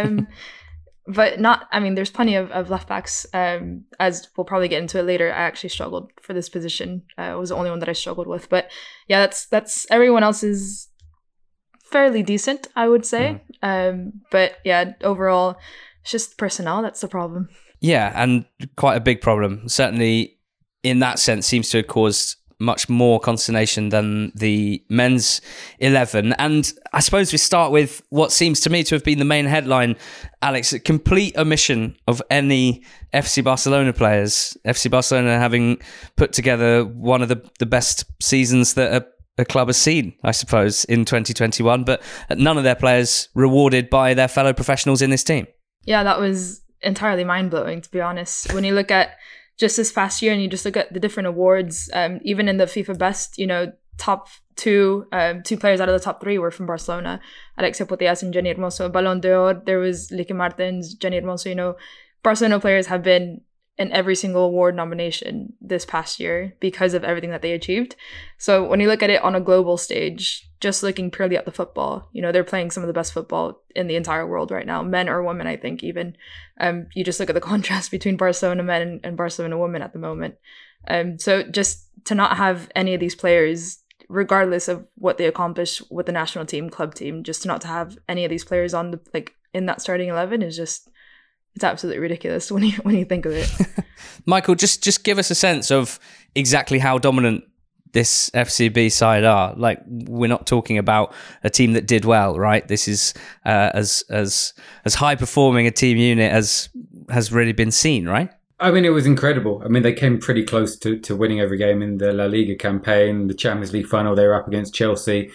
But not, I mean, there's plenty of left backs, as we'll probably get into it later. I actually struggled for this position. It was the only one that I struggled with. But yeah, that's everyone else is fairly decent, I would say. But yeah, overall, it's just personnel that's the problem. Yeah, and quite a big problem. Certainly in that sense seems to have caused much more consternation than the men's 11. And I suppose we start with what seems to me to have been the main headline, Alex, a complete omission of any FC Barcelona players. FC Barcelona having put together one of the best seasons that a club has seen, I suppose, in 2021, but none of their players rewarded by their fellow professionals in this team. Yeah, that was entirely mind-blowing, to be honest. When you look at just this past year and you just look at the different awards, even in the FIFA Best, top two players out of the top three were from Barcelona. Alexia Putellas and Jenny Hermoso. Ballon d'Or, there was Lique Martins, Jenny Hermoso. Barcelona players have been in every single award nomination this past year because of everything that they achieved. So when you look at it on a global stage, just looking purely at the football, they're playing some of the best football in the entire world right now, men or women, I think even. You just look at the contrast between Barcelona men and Barcelona women at the moment. So just to not have any of these players, regardless of what they accomplish with the national team, club team, just to not to have any of these players on in that starting 11 is just, it's absolutely ridiculous when you think of it. Michael, just give us a sense of exactly how dominant this FCB side are. Like, we're not talking about a team that did well, right? This is as high performing a team unit as has really been seen, right? I mean, it was incredible. I mean, they came pretty close to winning every game in the La Liga campaign. The Champions League final, they were up against Chelsea,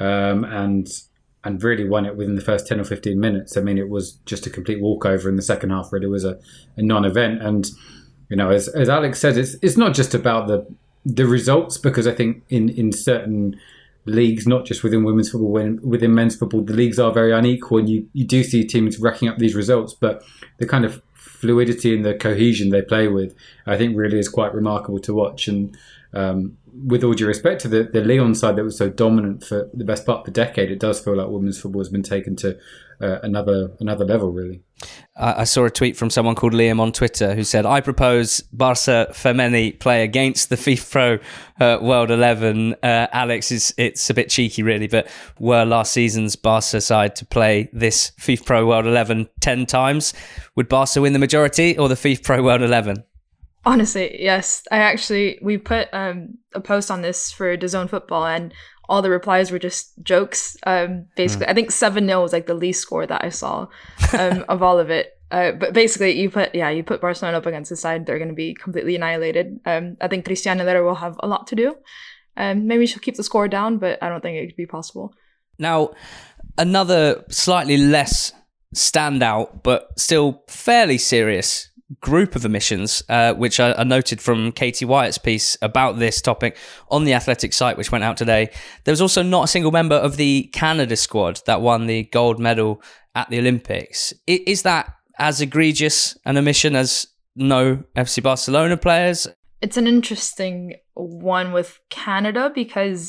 and really won it within the first 10 or 15 minutes. I mean, it was just a complete walkover in the second half. Really was a non-event. And, as Alex said, it's not just about the results, because I think in certain leagues, not just within women's football, within men's football, the leagues are very unequal, and you do see teams racking up these results. But the kind of fluidity and the cohesion they play with, I think really is quite remarkable to watch. And with all due respect to the Lyon side that was so dominant for the best part of the decade, it does feel like women's football has been taken to another level, really. I saw a tweet from someone called Liam on Twitter who said, I propose Barça Femení play against the FIFPro World 11. Alex, it's a bit cheeky really, but were last season's Barça side to play this FIFPro World 11 10 times, would Barça win the majority or the FIFPro World 11? Honestly, yes. We put a post on this for DAZN Football, and all the replies were just jokes. Basically, I think 7-0 was like the least score that I saw of all of it. But basically, you put Barcelona up against the side, they're going to be completely annihilated. I think Cristiano Lera will have a lot to do. Maybe she'll keep the score down, but I don't think it could be possible. Now, another slightly less standout, but still fairly serious group of omissions, which I noted from Katie Wyatt's piece about this topic on the Athletic site, which went out today. There was also not a single member of the Canada squad that won the gold medal at the Olympics. Is that as egregious an omission as no FC Barcelona players? It's an interesting one with Canada, because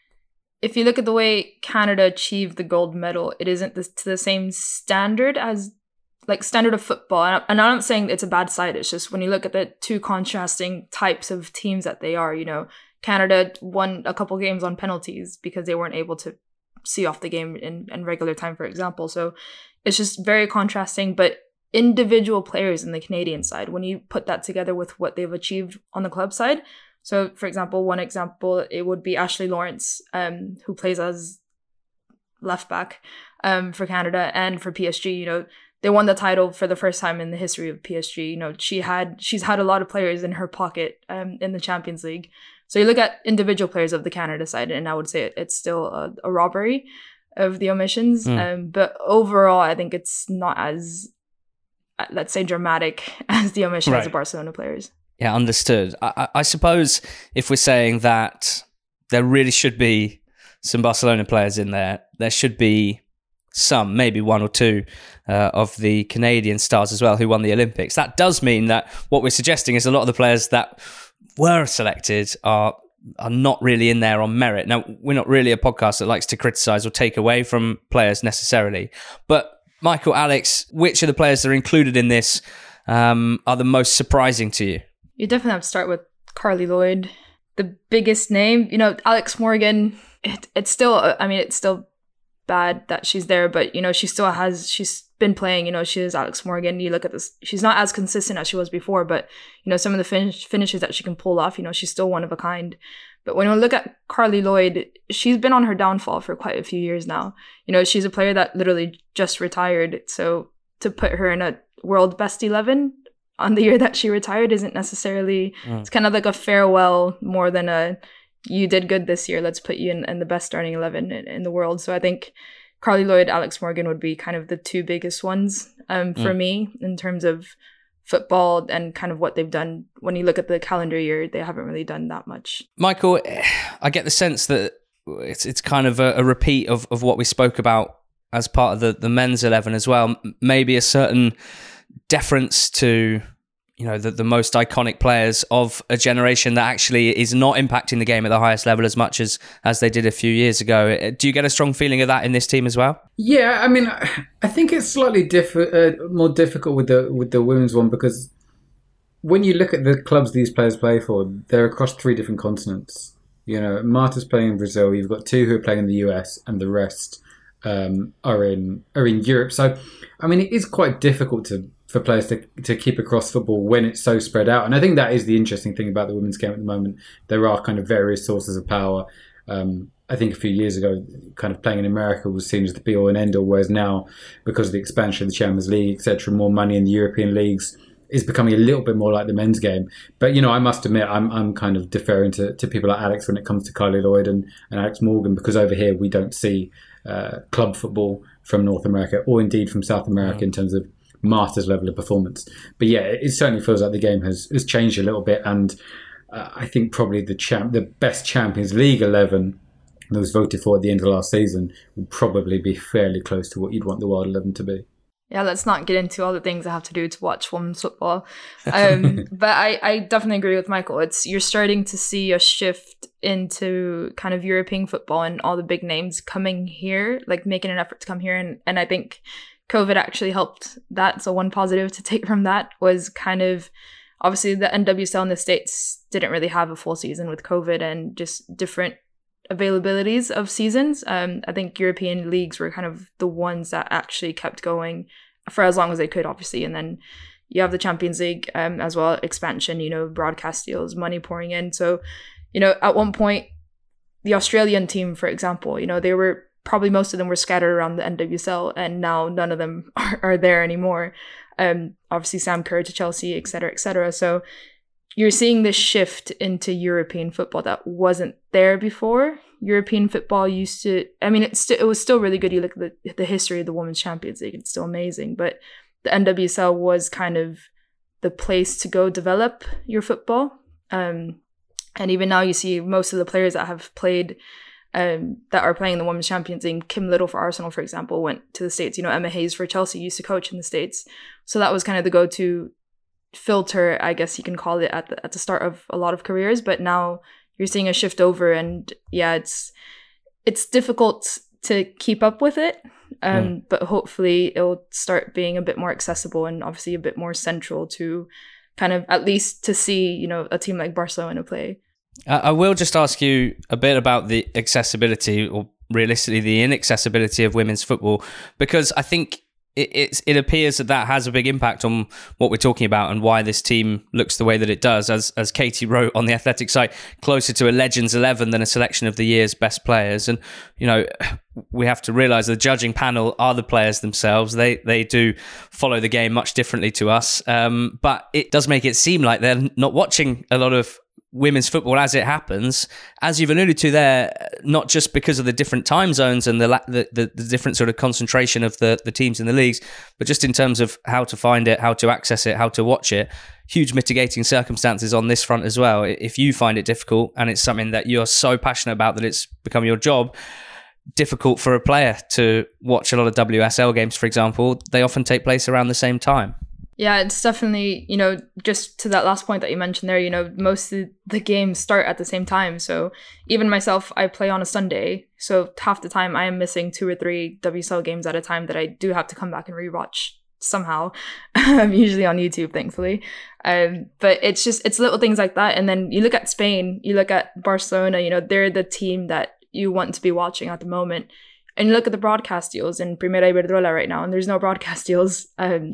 if you look at the way Canada achieved the gold medal, it isn't to the same standard as standard of football. And I'm not saying it's a bad side. It's just when you look at the two contrasting types of teams that they are, Canada won a couple games on penalties because they weren't able to see off the game in regular time, for example. So it's just very contrasting. But individual players in the Canadian side, when you put that together with what they've achieved on the club side. So, for example, one example, it would be Ashley Lawrence, who plays as left back for Canada and for PSG. They won the title for the first time in the history of PSG. She's had a lot of players in her pocket in the Champions League. So you look at individual players of the Canada side, and I would say it's still a robbery of the omissions. But overall, I think it's not as, let's say, dramatic as the omissions of Barcelona players. Yeah, understood. I suppose if we're saying that there really should be some Barcelona players in there, there should be some, maybe one or two of the Canadian stars as well who won the Olympics. That does mean that what we're suggesting is a lot of the players that were selected are not really in there on merit. Now, we're not really a podcast that likes to criticise or take away from players necessarily. But Michael, Alex, which of the players that are included in this are the most surprising to you? You definitely have to start with Carly Lloyd. The biggest name, Alex Morgan, it's still bad that she's there, but she's been playing, she is Alex Morgan. You look at this, she's not as consistent as she was before, but some of the finishes that she can pull off, she's still one of a kind. But when you look at Carly Lloyd, she's been on her downfall for quite a few years now. She's a player that literally just retired, so to put her in a world best 11 on the year that she retired isn't necessarily, it's kind of like a farewell more than a, you did good this year, let's put you in the best starting 11 in the world. So I think Carly Lloyd, Alex Morgan would be kind of the two biggest ones for me in terms of football and kind of what they've done. When you look at the calendar year, they haven't really done that much. Michael, I get the sense that it's kind of a repeat of what we spoke about as part of the men's 11 as well. Maybe a certain deference to the most iconic players of a generation that actually is not impacting the game at the highest level as much as they did a few years ago. Do you get a strong feeling of that in this team as well? Yeah, I mean, I think it's slightly more difficult with the women's one, because when you look at the clubs these players play for, they're across 3 different continents. Marta's playing in Brazil, you've got 2 who are playing in the US, and the rest are in Europe. So, I mean, it is quite difficult for players to keep across football when it's so spread out. And I think that is the interesting thing about the women's game at the moment. There are kind of various sources of power. I think a few years ago, kind of playing in America was seen as the be-all and end-all, whereas now, because of the expansion of the Champions League, etc., more money in the European leagues is becoming a little bit more like the men's game. But, I must admit, I'm kind of deferring to people like Alex when it comes to Carly Lloyd and Alex Morgan, because over here we don't see club football from North America or indeed from South America in terms of Marta's level of performance. But yeah, it certainly feels like the game has changed a little bit, and I think probably the best Champions League 11 that was voted for at the end of last season would probably be fairly close to what you'd want the Wild 11 to be. Yeah, let's not get into all the things I have to do to watch women's football. But I definitely agree with Michael. You're starting to see a shift into kind of European football and all the big names coming here, like making an effort to come here. And I think COVID actually helped that. So one positive to take from that was kind of, obviously the NWSL in the States didn't really have a full season with COVID and just different availabilities of seasons. I think European leagues were kind of the ones that actually kept going for as long as they could, obviously. And then you have the Champions League as well, expansion, broadcast deals, money pouring in. So, at one point, the Australian team, for example, they were probably, most of them were scattered around the NWSL, and now none of them are there anymore. Obviously Sam Kerr to Chelsea, et cetera, et cetera. So you're seeing this shift into European football that wasn't there before. European football used to, I mean, it was still really good. You look at the history of the Women's Champions League, it's still amazing. But the NWSL was kind of the place to go develop your football. And even now you see most of the players that have played, that are playing in the Women's Champions League. Kim Little for Arsenal, for example, went to the States. You know, Emma Hayes for Chelsea used to coach in the States. So that was kind of the go-to filter, I guess you can call it, at the start of a lot of careers. But now you're seeing a shift over, and yeah, it's difficult to keep up with it. But hopefully it'll start being a bit more accessible and obviously a bit more central to kind of at least to see, you know, a team like Barcelona play. I will just ask you a bit about the accessibility, or realistically the inaccessibility of women's football, because I think it appears that has a big impact on what we're talking about and why this team looks the way that it does. As Katie wrote on the Athletic site, closer to a Legends 11 than a selection of the year's best players. And, you know, we have to realise the judging panel are the players themselves. They do follow the game much differently to us. But it does make it seem like they're not watching a lot of women's football as it happens, as you've alluded to there, not just because of the different time zones and the different sort of concentration of the teams in the leagues, but just in terms of how to find it, how to access it, how to watch it. Huge mitigating circumstances on this front as well. If you find it difficult and it's something that you're so passionate about that it's become your job, difficult for a player to watch a lot of WSL games, for example. They often take place around the same time. Yeah, it's definitely, you know, just to that last point that you mentioned there, you know, most of the games start at the same time. So even myself, I play on a Sunday. So half the time I am missing 2 or 3 WSL games at a time that I do have to come back and rewatch somehow. Usually on YouTube, thankfully. But it's little things like that. And then you look at Spain, you look at Barcelona, you know, they're the team that you want to be watching at the moment. And you look at the broadcast deals in Primera Iberdrola right now, and there's no broadcast deals.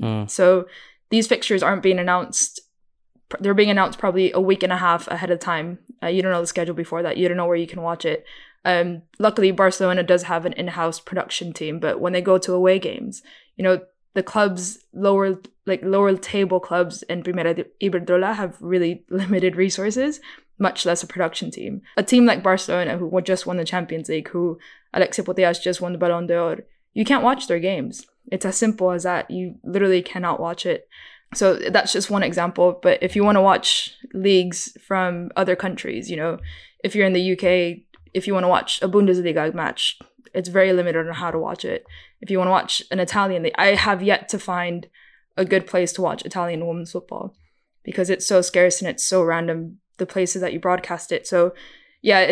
So these fixtures aren't being announced. They're being announced probably a week and a half ahead of time. You don't know the schedule before that. You don't know where you can watch it. Luckily, Barcelona does have an in-house production team, but when they go to away games, you know, the clubs, lower table clubs in Primera Iberdrola have really limited resources, much less a production team. A team like Barcelona, who just won the Champions League, who Alexia Putellas just won the Ballon d'Or, you can't watch their games. It's as simple as that. You literally cannot watch it. So that's just one example. But if you want to watch leagues from other countries, you know, if you're in the UK, if you want to watch a Bundesliga match, it's very limited on how to watch it. If you want to watch an Italian league, I have yet to find a good place to watch Italian women's football because it's so scarce and it's so random, the places that you broadcast it. So yeah,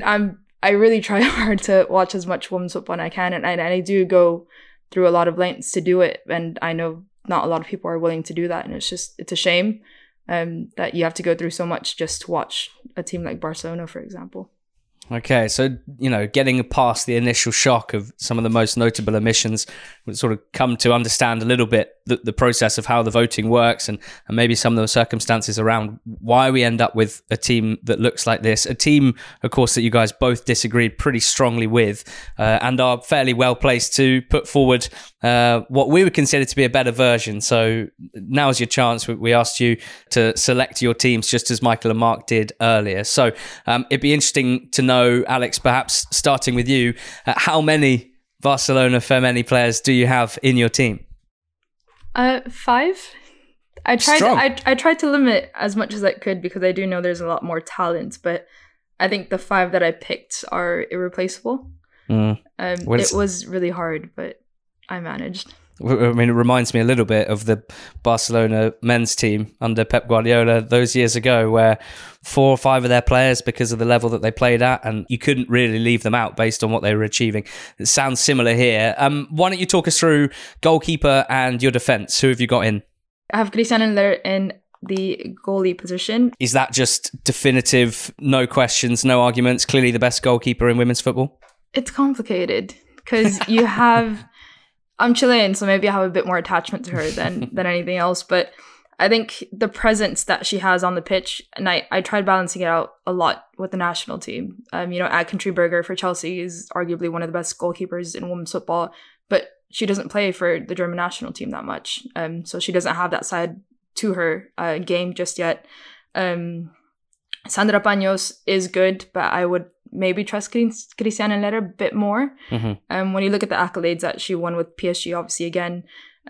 I really try hard to watch as much women's football as I can, and I do go through a lot of lengths to do it, and I know not a lot of people are willing to do that, and it's a shame that you have to go through so much just to watch a team like Barcelona, for example. Okay, so, you know, getting past the initial shock of some of the most notable omissions, we'll sort of come to understand a little bit the process of how the voting works and maybe some of the circumstances around why we end up with a team that looks like this. A team, of course, that you guys both disagreed pretty strongly with and are fairly well placed to put forward what we would consider to be a better version. So now's your chance. We asked you to select your teams just as Michael and Mark did earlier. So it'd be interesting to know, Alex, perhaps starting with you, how many Barcelona Femení players do you have in your team? 5. I tried to limit as much as I could because I do know there's a lot more talent, but I think the 5 that I picked are irreplaceable. It was really hard, but I managed. I mean, it reminds me a little bit of the Barcelona men's team under Pep Guardiola those years ago, where 4 or 5 of their players, because of the level that they played at, and you couldn't really leave them out based on what they were achieving. It sounds similar here. Why don't you talk us through goalkeeper and your defence? Who have you got in? I have Christiane Endler in the goalie position. Is that just definitive, no questions, no arguments, clearly the best goalkeeper in women's football? It's complicated because you have... I'm Chilean, so maybe I have a bit more attachment to her than anything else. But I think the presence that she has on the pitch, and I tried balancing it out a lot with the national team. Adkin Treberger for Chelsea is arguably one of the best goalkeepers in women's football, but she doesn't play for the German national team that much. So she doesn't have that side to her game just yet. Sandra Paños is good, but I would maybe trust Christiane Lehrer a bit more. When you look at the accolades that she won with PSG, obviously again,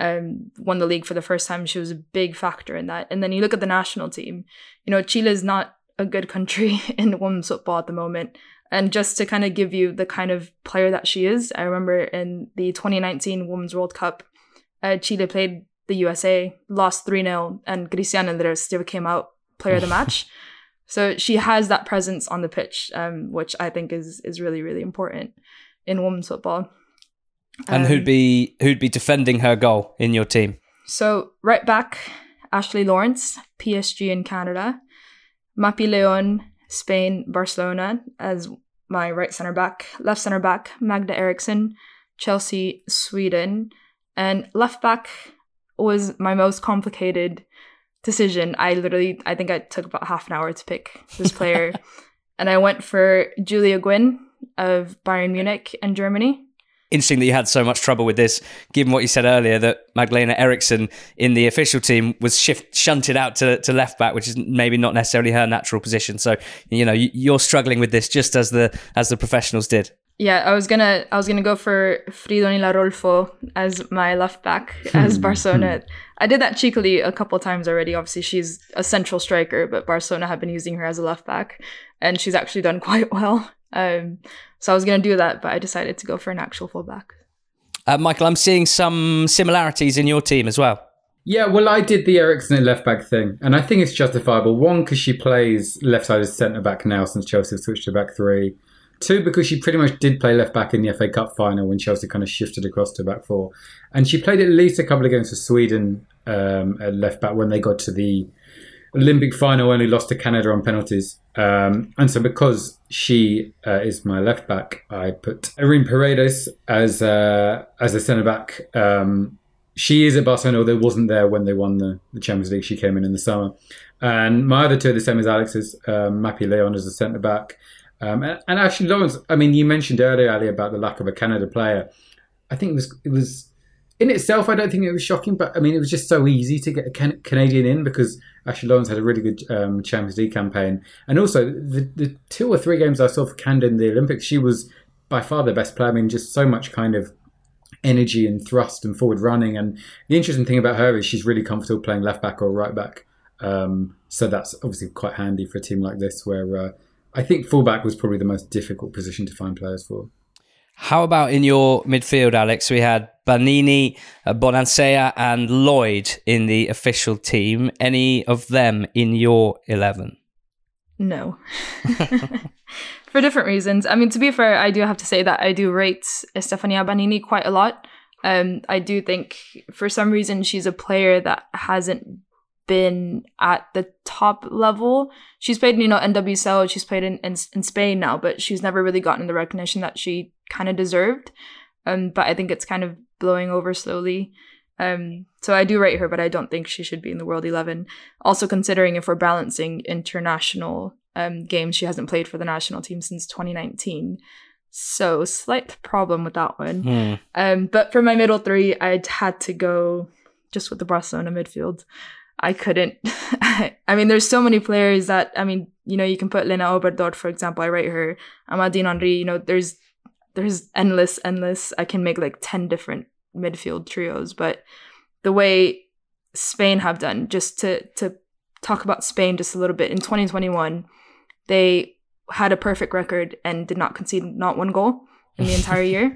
won the league for the first time. She was a big factor in that. And then you look at the national team. You know, Chile is not a good country in women's football at the moment. And just to kind of give you the kind of player that she is, I remember in the 2019 Women's World Cup, Chile played the USA, lost 3-0, and Christiane Lehrer still came out player of the match. So she has that presence on the pitch, which I think is really, really important in women's football. And who'd be defending her goal in your team? So right back, Ashley Lawrence, PSG in Canada. Mapi Leon, Spain, Barcelona as my right centre back. Left centre back, Magda Eriksson, Chelsea, Sweden. And left back was my most complicated decision. I think I took about half an hour to pick this player. And I went for Julia Gwynn of Bayern Munich in Germany. Interesting that you had so much trouble with this, given what you said earlier, that Magdalena Eriksson in the official team was shunted out to left back, which is maybe not necessarily her natural position. So, you know, you're struggling with this just as the professionals did. Yeah, I was gonna go for Fridolina Rolfo as my left back as Barcelona. I did that cheekily a couple of times already. Obviously, she's a central striker, but Barcelona have been using her as a left back, and she's actually done quite well. So I was going to do that, but I decided to go for an actual fullback. Michael, I'm seeing some similarities in your team as well. Yeah, well, I did the Eriksson at left-back thing, and I think it's justifiable. One, because she plays left-sided centre-back now since Chelsea switched to back three. Two, because she pretty much did play left-back in the FA Cup final when Chelsea kind of shifted across to back four. And she played at least a couple of games for Sweden at left-back when they got to the Olympic final, only lost to Canada on penalties. And so because she is my left back, I put Irene Paredes as a centre back. She is at Barcelona, although wasn't there when they won the Champions League. She came in the summer. And my other two are the same as Alex's. Mapi Leon as a centre back. And Ashley Lawrence, I mean, you mentioned earlier, Ali, about the lack of a Canada player. I think it was in itself, I don't think it was shocking, but I mean, it was just so easy to get a Canadian in because Ashley Lawrence had a really good Champions League campaign. And also, the 2 or 3 games I saw for Canada in the Olympics, she was by far the best player. I mean, just so much kind of energy and thrust and forward running. And the interesting thing about her is she's really comfortable playing left back or right back. So that's obviously quite handy for a team like this where I think fullback was probably the most difficult position to find players for. How about in your midfield, Alex? We had Banini, Bonansea and Lloyd in the official team. Any of them in your 11? No. For different reasons. I mean, to be fair, I do have to say that I do rate Stefania Banini quite a lot. I do think for some reason she's a player that hasn't been at the top level. She's played, NWSL, she's played in Spain now, but she's never really gotten the recognition that she kind of deserved. But I think it's kind of blowing over slowly. So I do rate her, but I don't think she should be in the World 11. Also considering if we're balancing international games, she hasn't played for the national team since 2019. So slight problem with that one. But for my middle three, I'd had to go just with the Barcelona midfield. I couldn't. I mean, there's so many players that, you can put Lena Oberdorf, for example. I rate her. Amandine Henry, there's endless. I can make like 10 different midfield trios. But the way Spain have done, just to talk about Spain just a little bit, in 2021, they had a perfect record and did not concede not one goal in the entire year.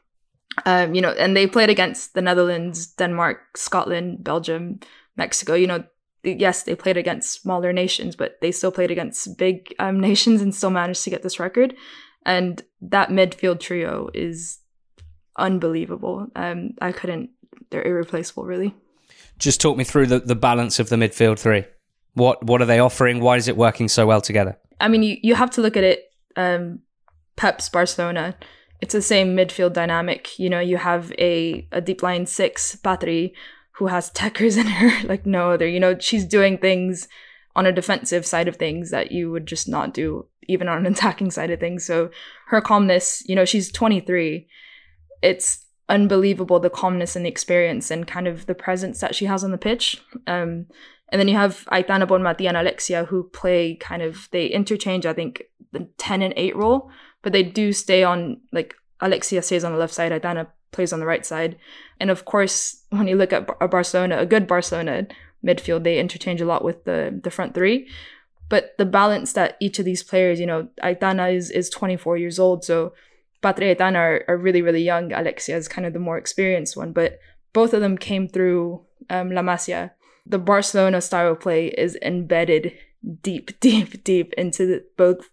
And they played against the Netherlands, Denmark, Scotland, Belgium, Mexico. Yes, they played against smaller nations, but they still played against big nations and still managed to get this record. And that midfield trio is unbelievable. They're irreplaceable, really. Just talk me through the balance of the midfield three. What are they offering? Why is it working so well together? I mean, you have to look at it, Pep's Barcelona. It's the same midfield dynamic. You have a deep line 6, Patry, who has techers in her like no other. She's doing things on a defensive side of things that you would just not do even on an attacking side of things. So her calmness, she's 23. It's unbelievable, the calmness and the experience and kind of the presence that she has on the pitch. And then you have Aitana Bonmati and Alexia, who play they interchange, I think, the 10 and 8 role, but they do stay on, like, Alexia stays on the left side, Aitana plays on the right side. And of course, when you look at a good Barcelona midfield, they interchange a lot with the front three. But the balance that each of these players, Aitana is 24 years old, so Patri and Aitana are really, really young. Alexia is kind of the more experienced one, but both of them came through La Masia. The Barcelona style of play is embedded deep into both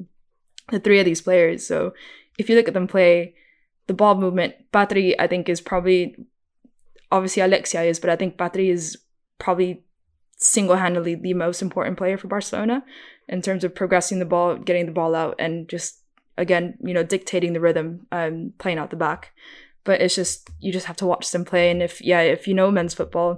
the three of these players. So if you look at them play, the ball movement, Patri, I think, is probably, obviously Alexia is, but I think Patri is probably single-handedly the most important player for Barcelona in terms of progressing the ball, getting the ball out, and just, again, dictating the rhythm, playing out the back. But it's just, you just have to watch them play. And if you know men's football,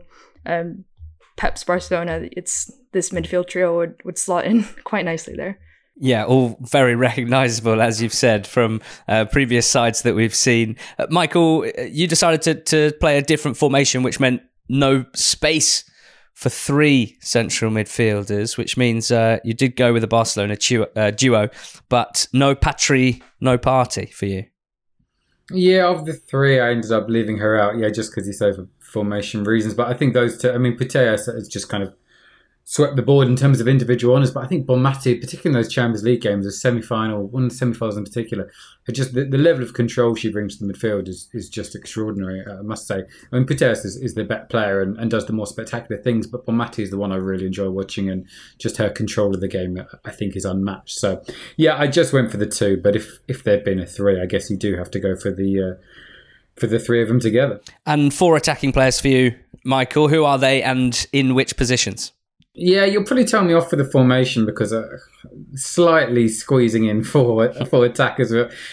Pep's Barcelona, it's this midfield trio would slot in quite nicely there. Yeah, all very recognisable, as you've said, from previous sides that we've seen. Michael, you decided to play a different formation, which meant no space for 3 central midfielders, which means you did go with the Barcelona duo, but no Patri, no Party for you. Yeah, of the 3, I ended up leaving her out, just because you say for formation reasons. But I think those 2, Putellas has just kind of swept the board in terms of individual honours, but I think Bonmati, particularly in those Champions League games, the semi-final, one of the semi-finals in particular, just the level of control she brings to the midfield is just extraordinary, I must say. Putellas is the better player and does the more spectacular things, but Bonmati is the one I really enjoy watching, and just her control of the game, I think, is unmatched. So, yeah, I just went for the 2, but if there'd been a 3, I guess you do have to go for the 3 of them together. And 4 attacking players for you, Michael. Who are they and in which positions? Yeah, you'll probably tell me off for the formation because slightly squeezing in 4 attackers.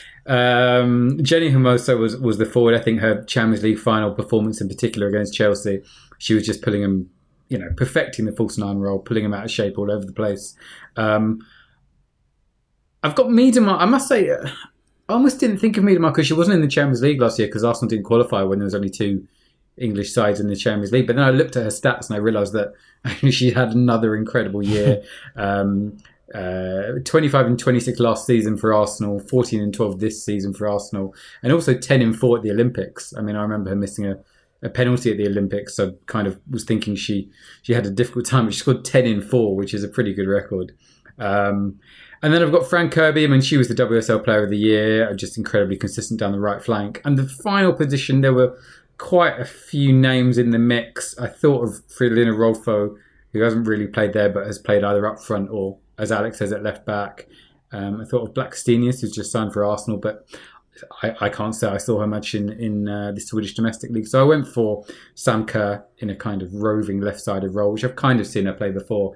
Jenny Hermoso was the forward. I think her Champions League final performance in particular against Chelsea, she was just pulling them, perfecting the false 9 role, pulling them out of shape all over the place. I've got Miedema. I must say, I almost didn't think of Miedema because she wasn't in the Champions League last year because Arsenal didn't qualify when there was only 2 English sides in the Champions League. But then I looked at her stats and I realised that she had another incredible year. 25 and 26 last season for Arsenal, 14 and 12 this season for Arsenal, and also 10 and 4 at the Olympics. I remember her missing a penalty at the Olympics, so kind of was thinking she had a difficult time, but she scored 10 in 4, which is a pretty good record. And then I've got Fran Kirby. She was the WSL Player of the Year, just incredibly consistent down the right flank. And the final position, there were quite a few names in the mix. I thought of Fridolina Rolfo, who hasn't really played there but has played either up front or, as Alex says, at left back. I thought of Blackstenius, who's just signed for Arsenal, but I can't say I saw her much in the Swedish domestic league. So I went for Sam Kerr in a kind of roving left-sided role, which I've kind of seen her play before.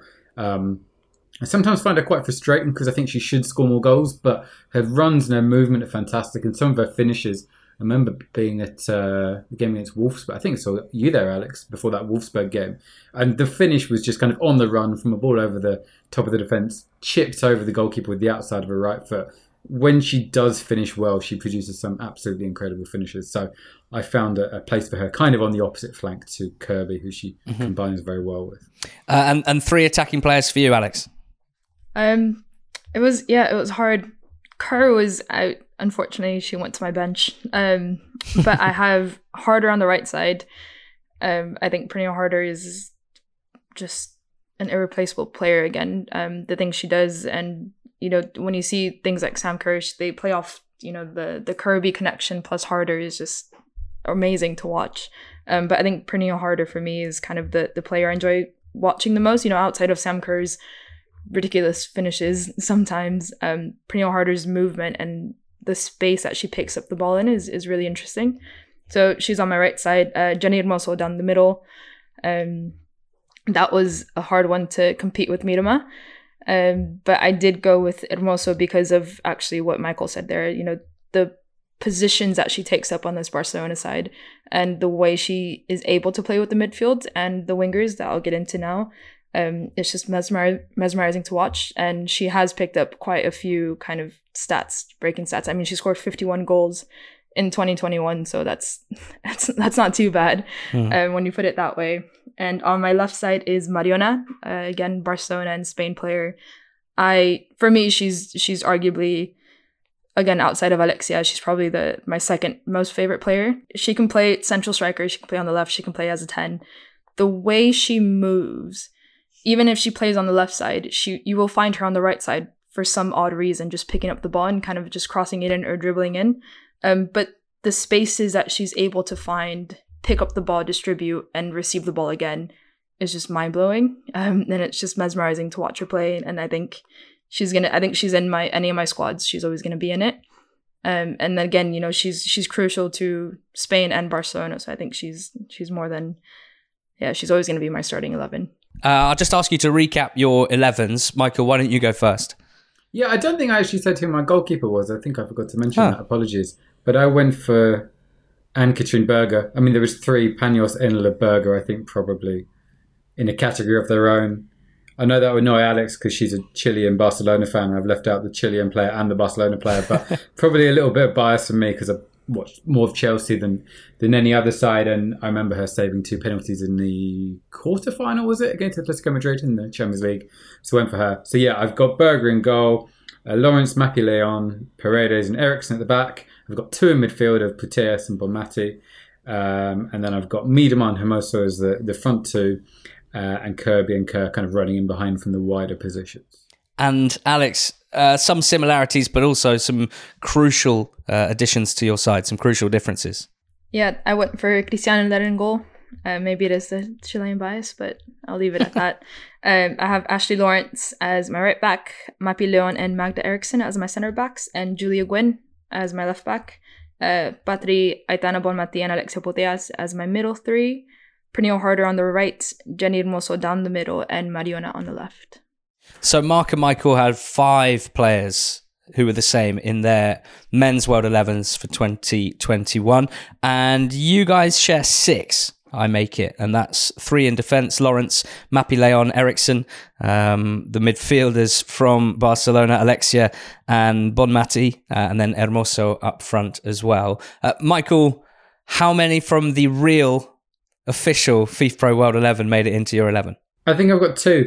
I sometimes find her quite frustrating because I think she should score more goals, but her runs and her movement are fantastic, and some of her finishes. I remember being at the game against Wolfsburg. I think I saw you there, Alex, before that Wolfsburg game. And the finish was just kind of on the run from a ball over the top of the defence, chipped over the goalkeeper with the outside of her right foot. When she does finish well, she produces some absolutely incredible finishes. So I found a place for her kind of on the opposite flank to Kirby, who she combines very well with. And 3 attacking players for you, Alex? It was hard. Kerr was out. Unfortunately, she went to my bench. But I have Harder on the right side. I think Pernille Harder is just an irreplaceable player again. The things she does, and when you see things like Sam Kerr, they play off the Kirby connection plus Harder is just amazing to watch. But I think Pernille Harder for me is kind of the player I enjoy watching the most. Outside of Sam Kerr's ridiculous finishes sometimes, Pernille Harder's movement and the space that she picks up the ball in is really interesting. So she's on my right side. Jenny Hermoso down the middle. That was a hard one to compete with Miedema. But I did go with Hermoso because of actually what Michael said there. The positions that she takes up on this Barcelona side and the way she is able to play with the midfield and the wingers that I'll get into now. It's just mesmerizing to watch, and she has picked up quite a few kind of breaking stats. She scored 51 goals in 2021. So that's not too bad when you put it that way. And on my left side is Mariona, again, Barcelona and Spain player. For me, she's arguably, again, outside of Alexia, she's probably my second most favorite player. She can play central striker. She can play on the left. She can play as a 10. The way she moves, even if she plays on the left side, you will find her on the right side for some odd reason, just picking up the ball and kind of just crossing it in or dribbling in. But the spaces that she's able to find, pick up the ball, distribute, and receive the ball again is just mind-blowing. And it's just mesmerizing to watch her play. And I think she's in any of my squads. She's always gonna be in it. And then again, she's crucial to Spain and Barcelona. So I think she's always gonna be my starting 11. I'll just ask you to recap your 11s. Michael, why don't you go first? Yeah, I don't think I actually said who my goalkeeper was. I think I forgot to mention that. Apologies. But I went for Anne-Catherine Berger. I mean, there was 3, Paños, Enla, Berger, I think probably in a category of their own. I know that would annoy Alex because she's a Chilean Barcelona fan. I've left out the Chilean player and the Barcelona player, but probably a little bit of bias from me because I've watched more of Chelsea than any other side. And I remember her saving 2 penalties in the quarterfinal, was it, against Atletico Madrid in the Champions League? So I went for her. So yeah, I've got Berger in goal, Lawrence, Mapi-Leon, Paredes and Eriksen at the back. I've got 2 in midfield of Putellas and Bonmati. And then I've got Miedema and Hermoso as the front 2. And Kirby and Kerr kind of running in behind from the wider positions. And Alex, some similarities, but also some crucial additions to your side, some crucial differences. Yeah, I went for Cristiano Ler in goal. Maybe it is the Chilean bias, but I'll leave it at that. I have Ashley Lawrence as my right back, Mapi-Leon and Magda Eriksson as my centre backs, and Julia Gwynn as my left back. Patri, Aitana Bonmati and Alexia Putellas as my middle 3. Pernille Harder on the right, Jenny Hermoso down the middle, and Mariona on the left. So Mark and Michael had 5 players who were the same in their men's World 11s for 2021. And you guys share 6, I make it. And that's 3 in defence, Lawrence, Mapi-Leon, Eriksen. The midfielders from Barcelona, Alexia and Bonmati. And then Hermoso up front as well. Michael, how many from the real official FIFA Pro World 11 made it into your 11? I think I've got 2.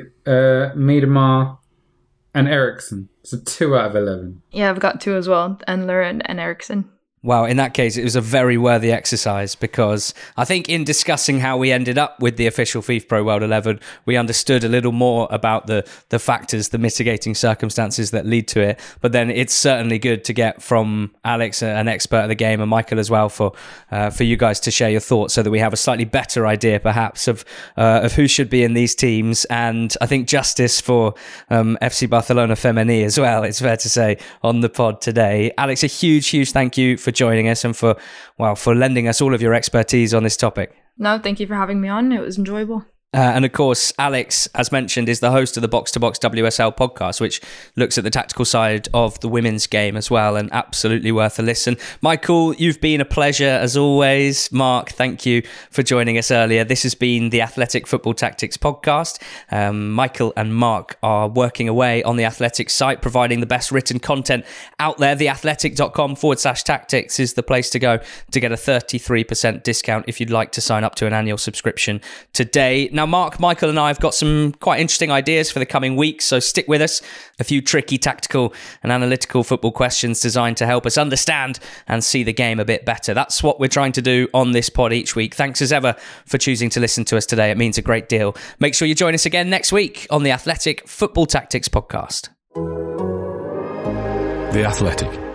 Miedema and Eriksen. So 2 out of 11. Yeah, I've got 2 as well. Endler and Eriksen. Wow, in that case, it was a very worthy exercise because I think in discussing how we ended up with the official FIFA Pro World 11, we understood a little more about the factors, the mitigating circumstances that lead to it. But then it's certainly good to get from Alex, an expert of the game, and Michael as well, for you guys to share your thoughts so that we have a slightly better idea, perhaps, of who should be in these teams. And I think justice for FC Barcelona Femení as well, it's fair to say, on the pod today. Alex, a huge, huge thank you for joining us and for lending us all of your expertise on this topic. No, thank you for having me on. It was enjoyable. And of course, Alex, as mentioned, is the host of the Box to Box WSL podcast, which looks at the tactical side of the women's game as well, and absolutely worth a listen. Michael, you've been a pleasure as always. Mark, thank you for joining us earlier. This has been the Athletic Football Tactics podcast. Michael and Mark are working away on the Athletic site, providing the best written content out there. Theathletic.com/tactics is the place to go to get a 33% discount if you'd like to sign up to an annual subscription today. Now, Mark, Michael and I have got some quite interesting ideas for the coming weeks, so stick with us. A few tricky tactical and analytical football questions designed to help us understand and see the game a bit better. That's what we're trying to do on this pod each week. Thanks as ever for choosing to listen to us today. It means a great deal. Make sure you join us again next week on the Athletic Football Tactics podcast. The Athletic.